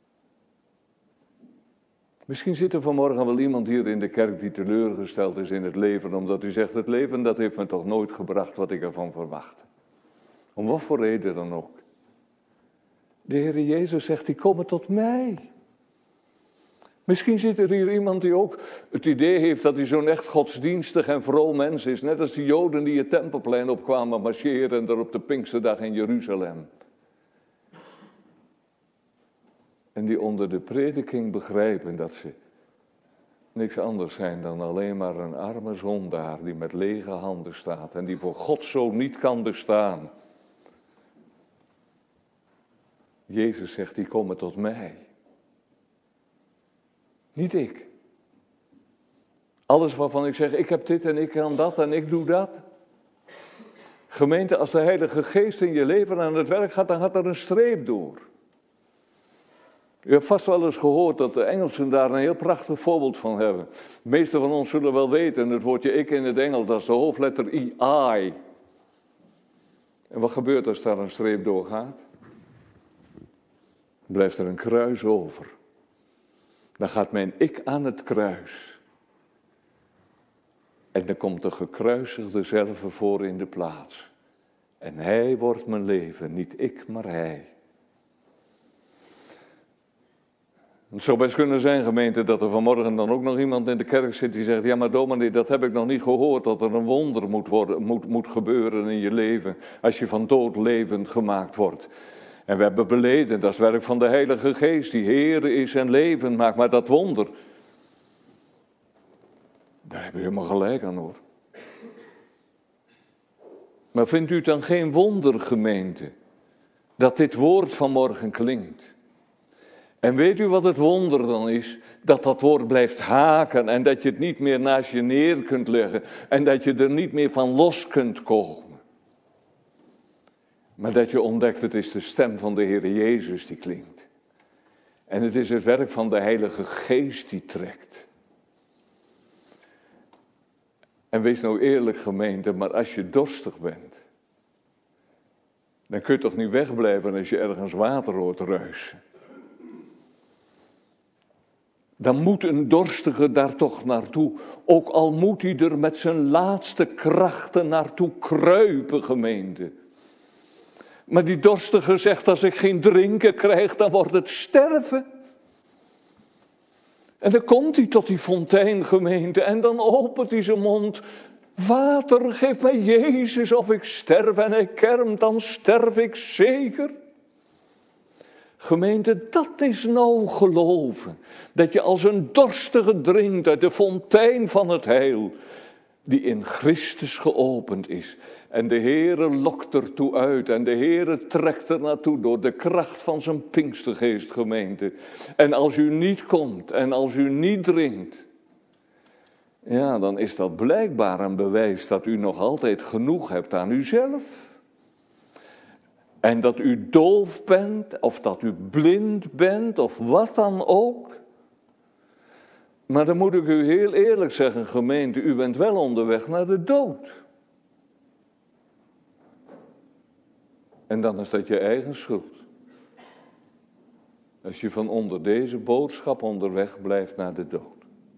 Misschien zit er vanmorgen wel iemand hier in de kerk die teleurgesteld is in het leven, omdat u zegt, het leven dat heeft me toch nooit gebracht wat ik ervan verwachtte. Om wat voor reden dan ook. De Heer Jezus zegt, die komen tot mij. Misschien zit er hier iemand die ook het idee heeft dat hij zo'n echt godsdienstig en vroom mens is. Net als die Joden die het Tempelplein opkwamen marcheren daar op de Pinksterdag in Jeruzalem. En die onder de prediking begrijpen dat ze niks anders zijn dan alleen maar een arme zondaar die met lege handen staat en die voor God zo niet kan bestaan. Jezus zegt, die komen tot mij. Niet ik. Alles waarvan ik zeg, ik heb dit en ik kan dat en ik doe dat. Gemeente, als de Heilige Geest in je leven aan het werk gaat, dan gaat er een streep door. U hebt vast wel eens gehoord dat de Engelsen daar een heel prachtig voorbeeld van hebben. De meesten van ons zullen wel weten, het woordje ik in het Engels, dat is de hoofdletter I. En wat gebeurt als daar een streep doorgaat? Dan blijft er een kruis over. Dan gaat mijn ik aan het kruis. En dan komt de gekruisigde zelf voor in de plaats. En hij wordt mijn leven, niet ik, maar hij. Het zou best kunnen zijn, gemeente, dat er vanmorgen dan ook nog iemand in de kerk zit die zegt, ja maar dominee, dat heb ik nog niet gehoord, dat er een wonder moet gebeuren in je leven, als je van dood levend gemaakt wordt. En we hebben beleden, dat is werk van de Heilige Geest, die Heere is en levend maakt, maar dat wonder, daar heb je helemaal gelijk aan hoor. Maar vindt u het dan geen wonder, gemeente, dat dit woord vanmorgen klinkt? En weet u wat het wonder dan is? Dat dat woord blijft haken en dat je het niet meer naast je neer kunt leggen en dat je er niet meer van los kunt komen. Maar dat je ontdekt, het is de stem van de Heer Jezus die klinkt. En het is het werk van de Heilige Geest die trekt. En wees nou eerlijk, gemeente, maar als je dorstig bent, dan kun je toch niet wegblijven als je ergens water hoort ruisen. Dan moet een dorstige daar toch naartoe, ook al moet hij er met zijn laatste krachten naartoe kruipen, gemeente. Maar die dorstige zegt, als ik geen drinken krijg, dan wordt het sterven. En dan komt hij tot die fontein, gemeente, en dan opent hij zijn mond. Water, geef mij Jezus of ik sterf. En hij kermt, dan sterf ik zeker. Gemeente, dat is nou geloven. Dat je als een dorstige drinkt uit de fontein van het heil, die in Christus geopend is. En de Heere lokt ertoe uit en de Heere trekt er naartoe door de kracht van zijn Pinkstergeest, gemeente. En als u niet komt en als u niet drinkt, ja, dan is dat blijkbaar een bewijs dat u nog altijd genoeg hebt aan uzelf. En dat u doof bent, of dat u blind bent, of wat dan ook. Maar dan moet ik u heel eerlijk zeggen, gemeente, u bent wel onderweg naar de dood. En dan is dat je eigen schuld. Als je van onder deze boodschap onderweg blijft naar de dood.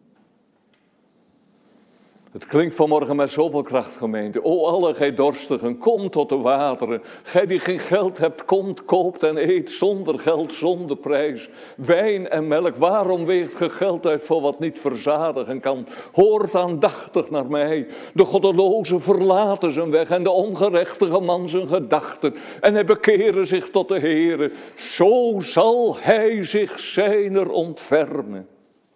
Het klinkt vanmorgen met zoveel kracht, gemeente. O, alle gij dorstigen, kom tot de wateren. Gij die geen geld hebt, komt, koopt en eet zonder geld, zonder prijs. Wijn en melk, waarom weegt ge geld uit voor wat niet verzadigen kan? Hoort aandachtig naar mij. De goddeloze verlaten zijn weg en de ongerechtige man zijn gedachten. En hij bekeren zich tot de Heere. Zo zal hij zich zijner ontfermen.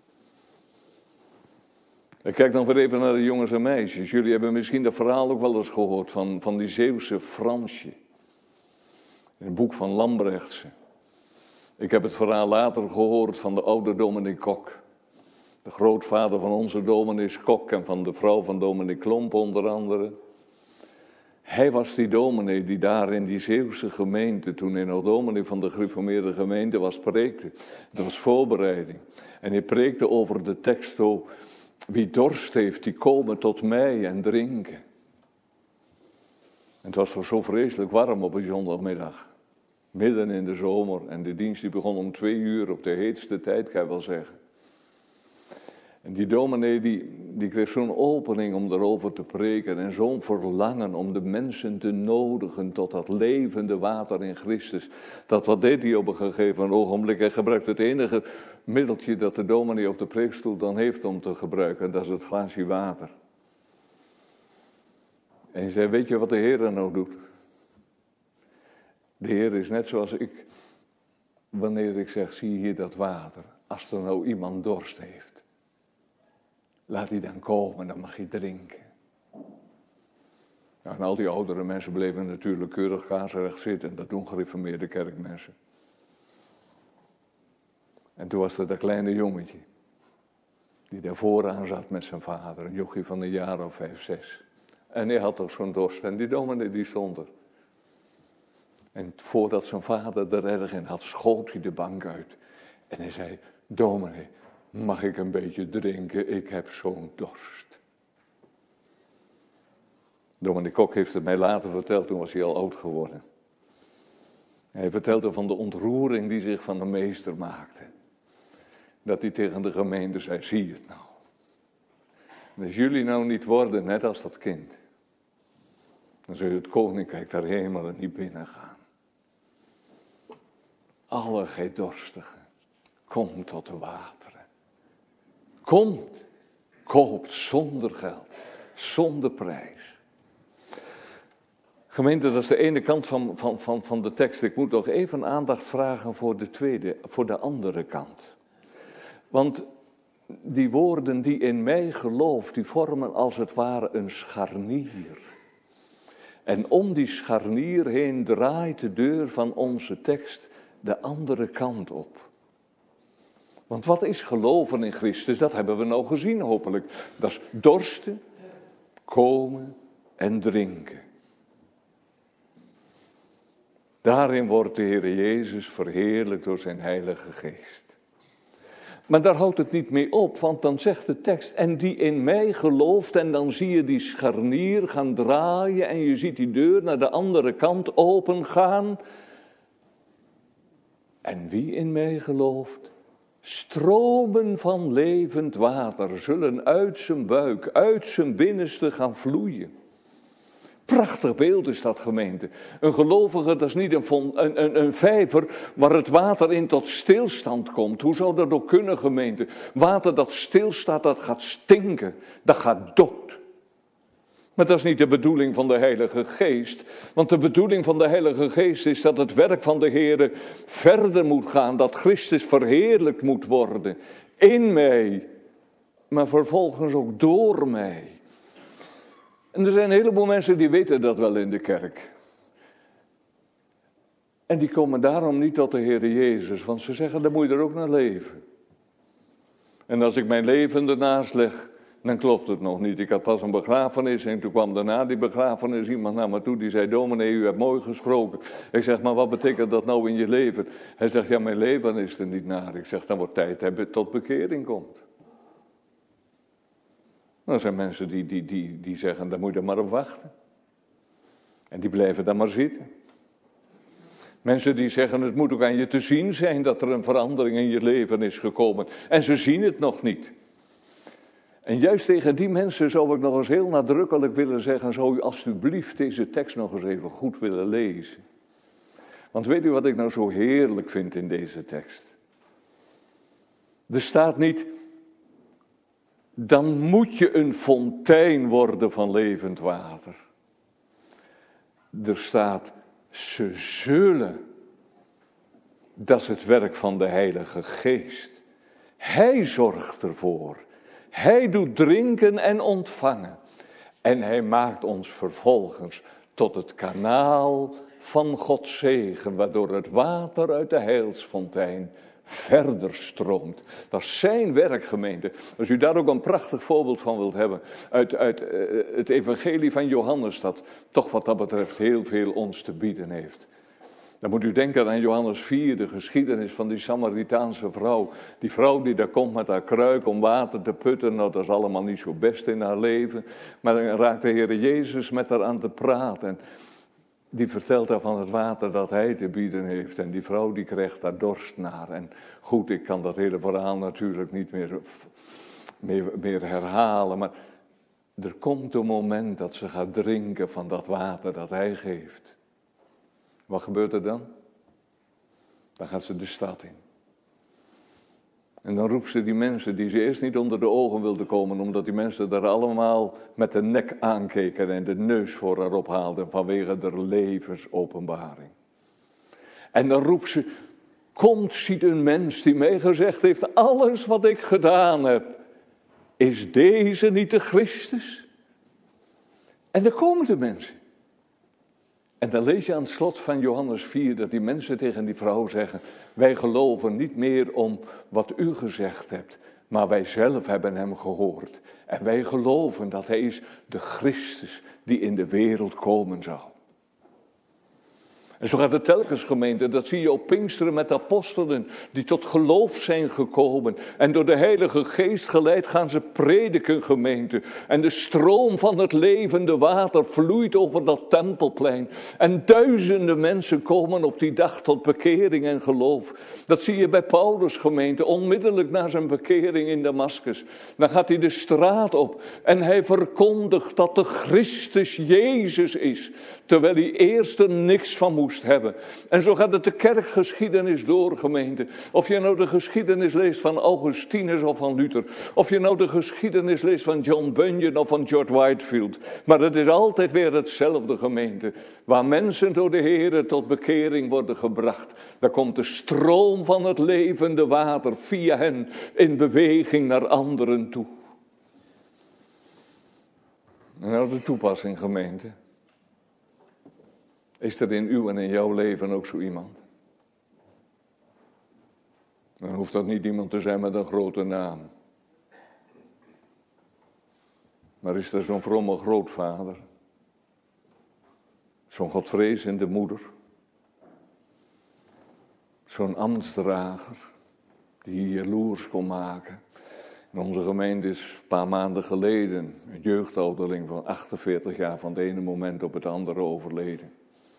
Ik kijk dan weer even naar de jongens en meisjes. Jullie hebben misschien dat verhaal ook wel eens gehoord van die Zeeuwse Fransje. In het boek van Lambrechtse. Ik heb het verhaal later gehoord van de oude dominee Kok. De grootvader van onze dominee Kok en van de vrouw van dominee Klomp onder andere. Hij was die dominee die daar in die Zeeuwse gemeente, toen hij nog dominee van de gereformeerde gemeente was, preekte. Dat was voorbereiding. En hij preekte over de tekst zo. Wie dorst heeft, die komen tot mij en drinken. En het was zo vreselijk warm op een zondagmiddag. Midden in de zomer. En de dienst die begon om 2:00 op de heetste tijd, kan je wel zeggen. En die dominee die kreeg zo'n opening om daarover te preken. En zo'n verlangen om de mensen te nodigen tot dat levende water in Christus. Dat wat deed hij op een gegeven ogenblik. Hij gebruikte het enige middeltje dat de dominee op de preekstoel dan heeft om te gebruiken. Dat is het glaasje water. En hij zei, weet je wat de Heer er nou doet? De Heer is net zoals ik. Wanneer ik zeg, zie hier dat water. Als er nou iemand dorst heeft. Laat die dan komen, dan mag je drinken. Ja, en al die oudere mensen bleven natuurlijk keurig kaarsrecht zitten. Dat doen gereformeerde kerkmensen. En toen was er dat kleine jongetje. Die daar vooraan zat met zijn vader. Een jochie van een jaar of 5, 6. En hij had toch zo'n dorst. En die dominee die stond er. En voordat zijn vader er erg in had, schoot hij de bank uit. En hij zei, dominee, mag ik een beetje drinken? Ik heb zo'n dorst. Dominee Kok heeft het mij later verteld, toen was hij al oud geworden. Hij vertelde van de ontroering die zich van de meester maakte. Dat hij tegen de gemeente zei, zie je het nou? En als jullie nou niet worden net als dat kind. dan zul je het koninkrijk der hemelen niet binnengaan. Alle gij dorstigen, kom tot de wateren. Komt, koopt zonder geld, zonder prijs. Gemeente, dat is de ene kant van de tekst. Ik moet nog even aandacht vragen voor de andere kant. Want die woorden die in mij gelooft, die vormen als het ware een scharnier. En om die scharnier heen draait de deur van onze tekst de andere kant op. Want wat is geloven in Christus? Dat hebben we nou gezien hopelijk. Dat is dorsten, komen en drinken. Daarin wordt de Heer Jezus verheerlijkt door zijn Heilige Geest. Maar daar houdt het niet mee op, want dan zegt de tekst, en die in mij gelooft, en dan zie je die scharnier gaan draaien en je ziet die deur naar de andere kant opengaan. En wie in mij gelooft, stromen van levend water zullen uit zijn buik, uit zijn binnenste gaan vloeien. Prachtig beeld is dat, gemeente. Een gelovige, dat is niet een vijver waar het water in tot stilstand komt. Hoe zou dat ook kunnen, gemeente? Water dat stilstaat, dat gaat stinken. Dat gaat dood. Maar dat is niet de bedoeling van de Heilige Geest. Want de bedoeling van de Heilige Geest is dat het werk van de Heere verder moet gaan. Dat Christus verheerlijkt moet worden. In mij, maar vervolgens ook door mij. En er zijn een heleboel mensen die weten dat wel in de kerk. En die komen daarom niet tot de Heer Jezus, want ze zeggen, dan moet je er ook naar leven. En als ik mijn leven ernaast leg, dan klopt het nog niet. Ik had pas een begrafenis en toen kwam daarna die begrafenis iemand naar me toe die zei, dominee, u hebt mooi gesproken. Ik zeg, maar wat betekent dat nou in je leven? Hij zegt, ja, mijn leven is er niet naar. Ik zeg, dan wordt tijd dat je tot bekering komt. Er zijn mensen die zeggen, daar moet je maar op wachten. En die blijven daar maar zitten. Mensen die zeggen, het moet ook aan je te zien zijn dat er een verandering in je leven is gekomen. En ze zien het nog niet. En juist tegen die mensen zou ik nog eens heel nadrukkelijk willen zeggen, zou u alsjeblieft deze tekst nog eens even goed willen lezen. Want weet u wat ik nou zo heerlijk vind in deze tekst? Er staat niet, dan moet je een fontein worden van levend water. Er staat, ze zullen. Dat is het werk van de Heilige Geest. Hij zorgt ervoor. Hij doet drinken en ontvangen. En hij maakt ons vervolgens tot het kanaal van Gods zegen, waardoor het water uit de heilsfontein verder stroomt. Dat is zijn werk, gemeente. Als u daar ook een prachtig voorbeeld van wilt hebben, uit het evangelie van Johannes, dat toch wat dat betreft heel veel ons te bieden heeft. Dan moet u denken aan Johannes 4, de geschiedenis van die Samaritaanse vrouw. Die vrouw die daar komt met haar kruik om water te putten, nou dat is allemaal niet zo best in haar leven. Maar dan raakt de Heer Jezus met haar aan te praten. En die vertelt haar van het water dat hij te bieden heeft. En die vrouw die krijgt daar dorst naar. En goed, ik kan dat hele verhaal natuurlijk niet meer herhalen. Maar er komt een moment dat ze gaat drinken van dat water dat hij geeft. Wat gebeurt er dan? Dan gaat ze de stad in. En dan roept ze die mensen die ze eerst niet onder de ogen wilden komen, omdat die mensen daar allemaal met de nek aankeken en de neus voor haar ophaalden vanwege de levensopenbaring. En dan roept ze, komt, ziet een mens die mij gezegd heeft, alles wat ik gedaan heb, is deze niet de Christus? En dan komen de mensen. En dan lees je aan het slot van Johannes 4 dat die mensen tegen die vrouw zeggen, wij geloven niet meer om wat u gezegd hebt, maar wij zelf hebben hem gehoord. En wij geloven dat hij is de Christus die in de wereld komen zal. En zo gaat het telkens, gemeente. Dat zie je op Pinksteren met de apostelen die tot geloof zijn gekomen. En door de Heilige Geest geleid gaan ze prediken, gemeente. En de stroom van het levende water vloeit over dat tempelplein. En duizenden mensen komen op die dag tot bekering en geloof. Dat zie je bij Paulus, gemeente. Onmiddellijk na zijn bekering in Damaskus. Dan gaat hij de straat op en hij verkondigt dat de Christus Jezus is. Terwijl hij eerst er niks van moest hebben. En zo gaat het de kerkgeschiedenis door, gemeente. Of je nou de geschiedenis leest van Augustinus of van Luther. Of je nou de geschiedenis leest van John Bunyan of van George Whitefield. Maar het is altijd weer hetzelfde, gemeente. Waar mensen door de Heere tot bekering worden gebracht. Daar komt de stroom van het levende water via hen in beweging naar anderen toe. En nou de toepassing, gemeente. Is er in uw en in jouw leven ook zo iemand? Dan hoeft dat niet iemand te zijn met een grote naam. Maar is er zo'n vromme grootvader? Zo'n godvrezende moeder? Zo'n ambtsdrager die je jaloers kon maken? In onze gemeente is een paar maanden geleden een jeugdouderling van 48 jaar van het ene moment op het andere overleden.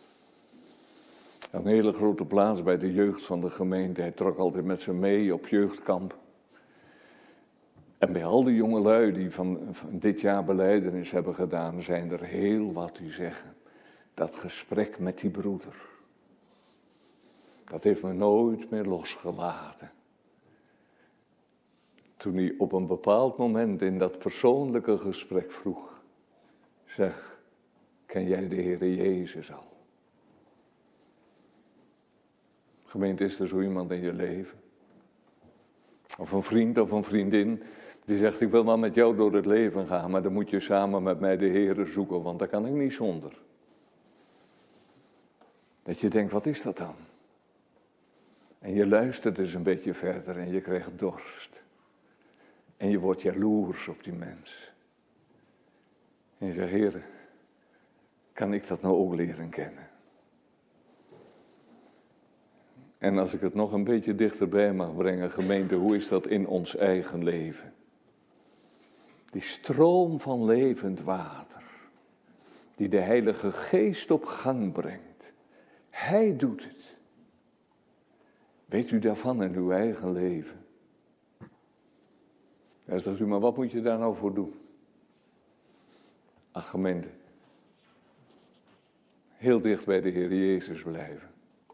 Een hele grote plaats bij de jeugd van de gemeente. Hij trok altijd met ze mee op jeugdkamp. En bij al die jongelui die van dit jaar belijdenis hebben gedaan, zijn er heel wat die zeggen. Dat gesprek met die broeder, dat heeft me nooit meer losgelaten. Toen hij op een bepaald moment in dat persoonlijke gesprek vroeg, zeg, ken jij de Heere Jezus al? Gemeente, is er zo iemand in je leven? Of een vriend of een vriendin die zegt, ik wil maar met jou door het leven gaan, maar dan moet je samen met mij de Heere zoeken, want daar kan ik niet zonder. Dat je denkt, wat is dat dan? En je luistert dus een beetje verder en je krijgt dorst. En je wordt jaloers op die mens. En je zegt, Heere, kan ik dat nou ook leren kennen? En als ik het nog een beetje dichterbij mag brengen, gemeente, hoe is dat in ons eigen leven? Die stroom van levend water, die de Heilige Geest op gang brengt. Hij doet het. Weet u daarvan in uw eigen leven? Dan zegt u, maar wat moet je daar nou voor doen? Ach, gemeente, heel dicht bij de Heer Jezus blijven.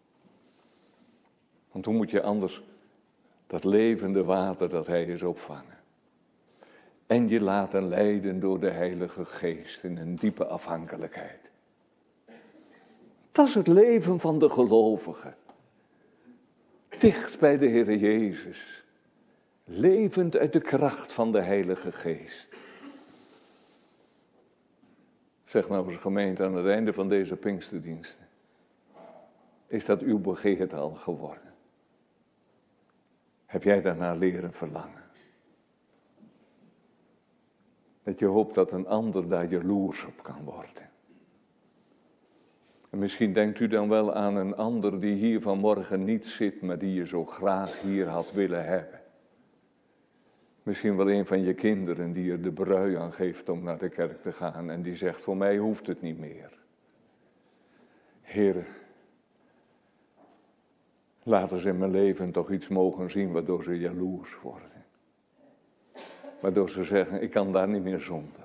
Want hoe moet je anders dat levende water dat hij is opvangen? En je laten leiden door de Heilige Geest in een diepe afhankelijkheid. Dat is het leven van de gelovige. Dicht bij de Heer Jezus. Levend uit de kracht van de Heilige Geest. Zeg nou eens, gemeente, aan het einde van deze Pinksterdiensten. Is dat uw begeerte al geworden? Heb jij daarnaar leren verlangen? Dat je hoopt dat een ander daar jaloers op kan worden. En misschien denkt u dan wel aan een ander die hier vanmorgen niet zit, maar die je zo graag hier had willen hebben. Misschien wel een van je kinderen die er de brui aan geeft om naar de kerk te gaan en die zegt, voor mij hoeft het niet meer. Heere, laten ze in mijn leven toch iets mogen zien waardoor ze jaloers worden. Waardoor ze zeggen, ik kan daar niet meer zonder.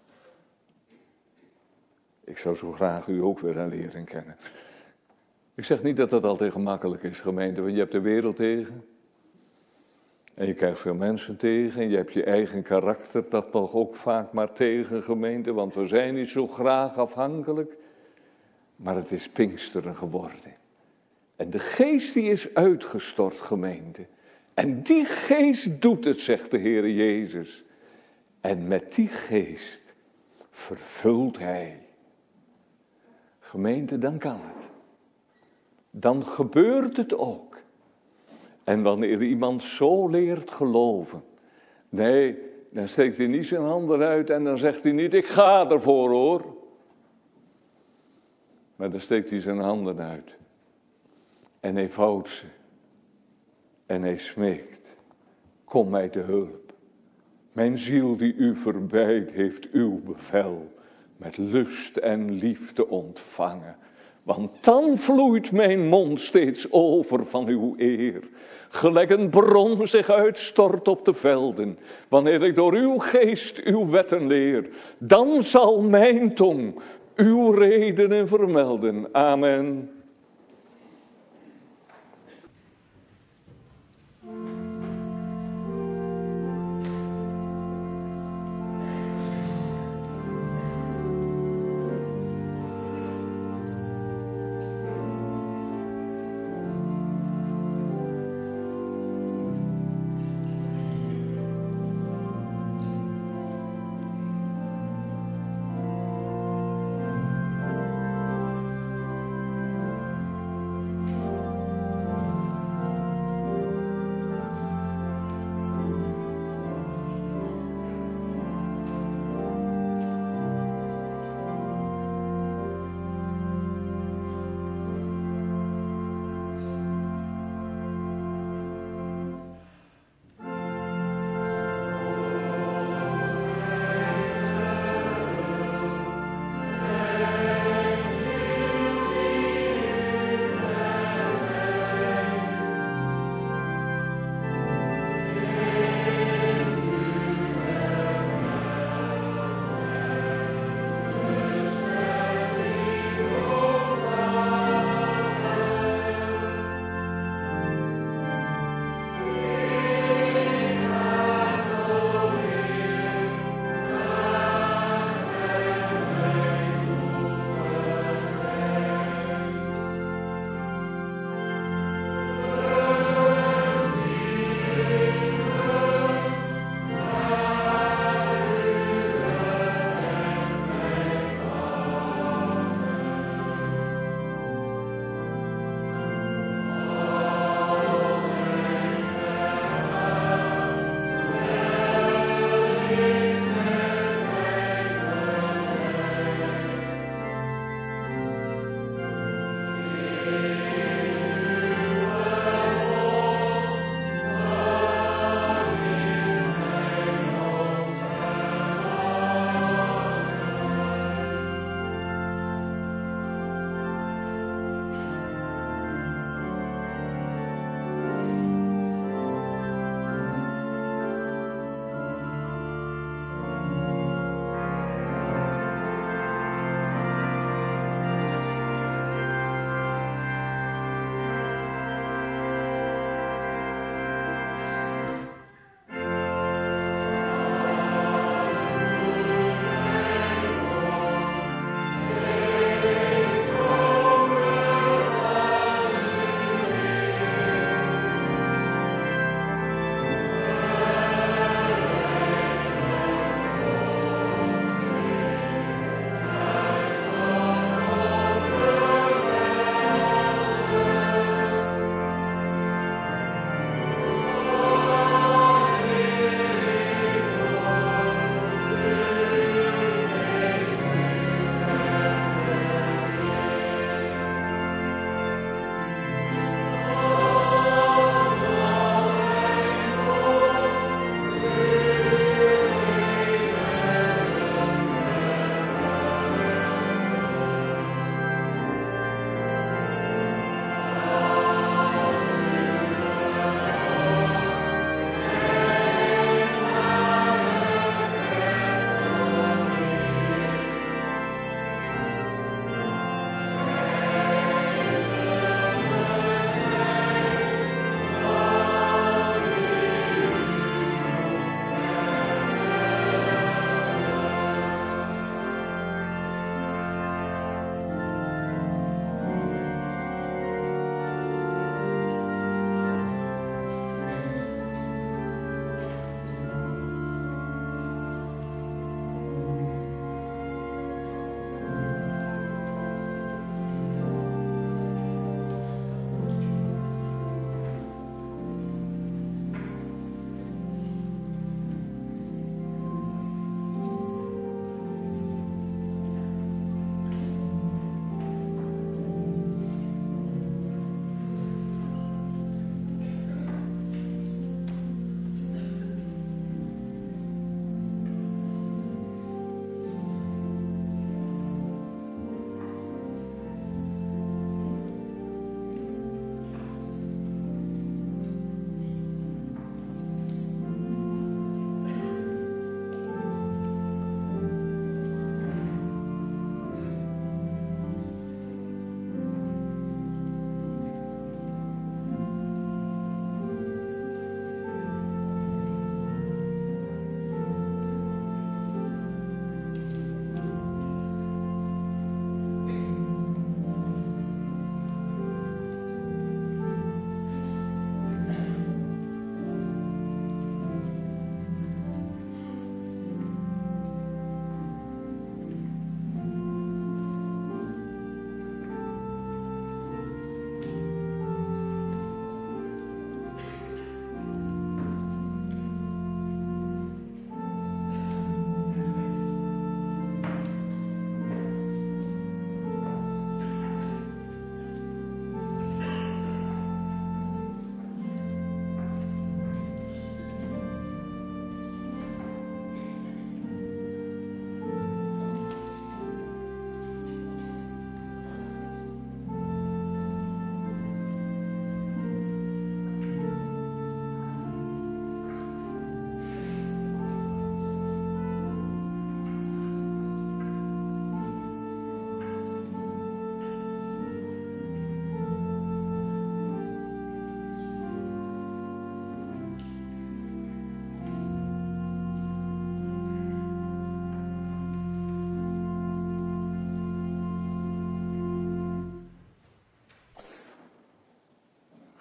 Ik zou zo graag u ook willen leren kennen. Ik zeg niet dat dat altijd gemakkelijk is, gemeente, want je hebt de wereld tegen. En je krijgt veel mensen tegen. En je hebt je eigen karakter, dat toch ook vaak maar tegen, gemeente. Want we zijn niet zo graag afhankelijk. Maar het is Pinksteren geworden. En de geest die is uitgestort, gemeente. En die geest doet het, zegt de Heere Jezus. En met die geest vervult hij. Gemeente, dan kan het. Dan gebeurt het ook. En wanneer iemand zo leert geloven. Nee, dan steekt hij niet zijn handen uit en dan zegt hij niet, ik ga ervoor hoor. Maar dan steekt hij zijn handen uit. En hij vouwt ze. En hij smeekt. Kom mij te hulp. Mijn ziel die u verbijt heeft uw bevel met lust en liefde ontvangen. Want dan vloeit mijn mond steeds over van uw eer. Gelijk een bron zich uitstort op de velden. Wanneer ik door uw geest uw wetten leer. Dan zal mijn tong uw redenen vermelden. Amen.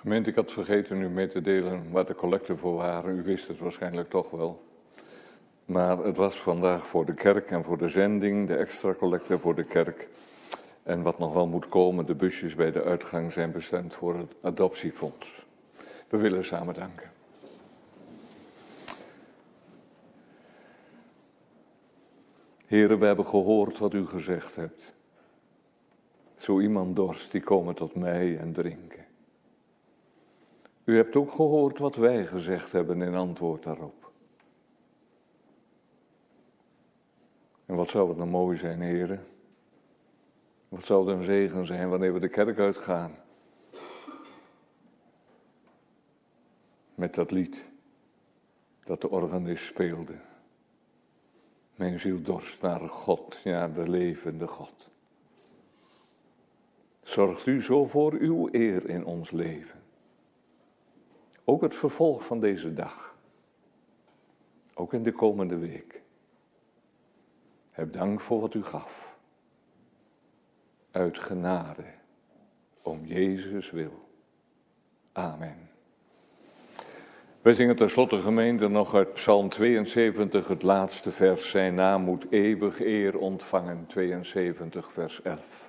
Gemeente, ik had vergeten u mee te delen waar de collecten voor waren. U wist het waarschijnlijk toch wel. Maar het was vandaag voor de kerk en voor de zending, de extra collecte voor de kerk. En wat nog wel moet komen, de busjes bij de uitgang zijn bestemd voor het adoptiefonds. We willen samen danken. Heren, we hebben gehoord wat u gezegd hebt. Zo iemand dorst, die komen tot mij en drinken. U hebt ook gehoord wat wij gezegd hebben in antwoord daarop. En wat zou het nou mooi zijn, heren? Wat zou het een zegen zijn wanneer we de kerk uitgaan. Met dat lied dat de organist speelde. Mijn ziel dorst naar God, ja, de levende God. Zorgt u zo voor uw eer in ons leven. Ook het vervolg van deze dag. Ook in de komende week. Heb dank voor wat u gaf. Uit genade. Om Jezus wil. Amen. Wij zingen tenslotte, gemeente, nog uit Psalm 72, het laatste vers. Zijn naam moet eeuwig eer ontvangen. 72, vers 11.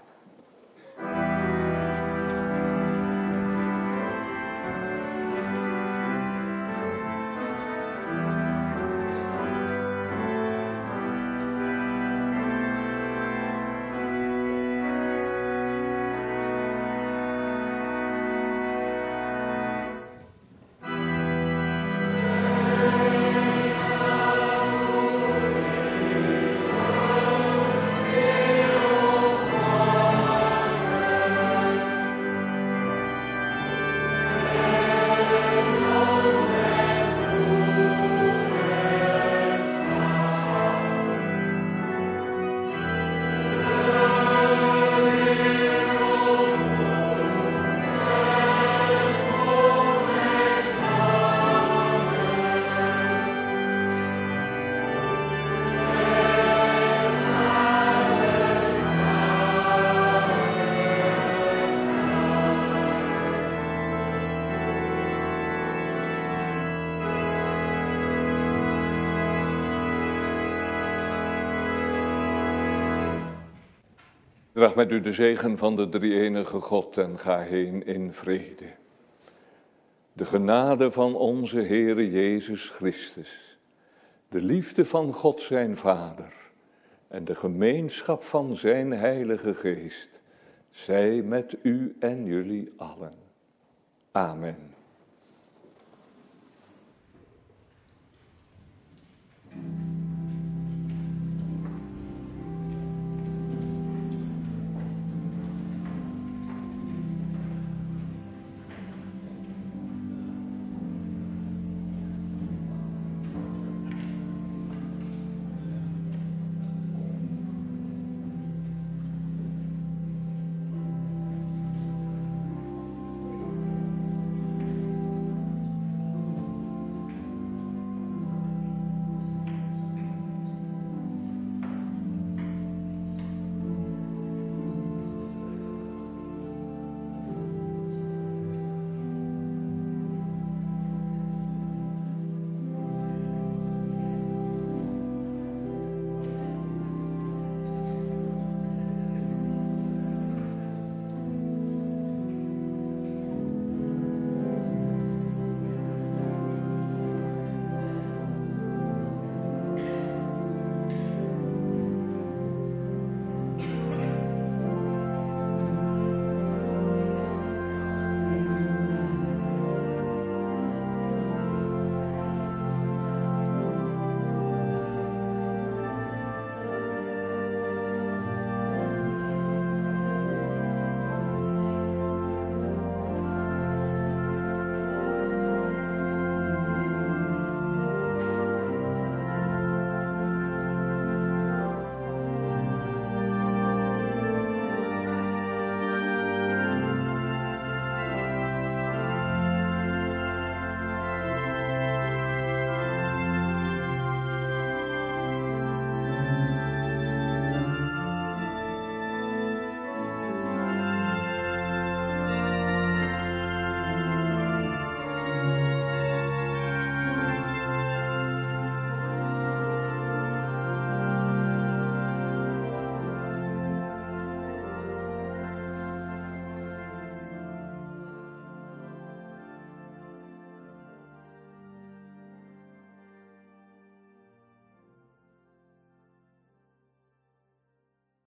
Draag met u de zegen van de drie-enige God en ga heen in vrede. De genade van onze Heere Jezus Christus, de liefde van God zijn Vader en de gemeenschap van zijn Heilige Geest, zij met u en jullie allen. Amen.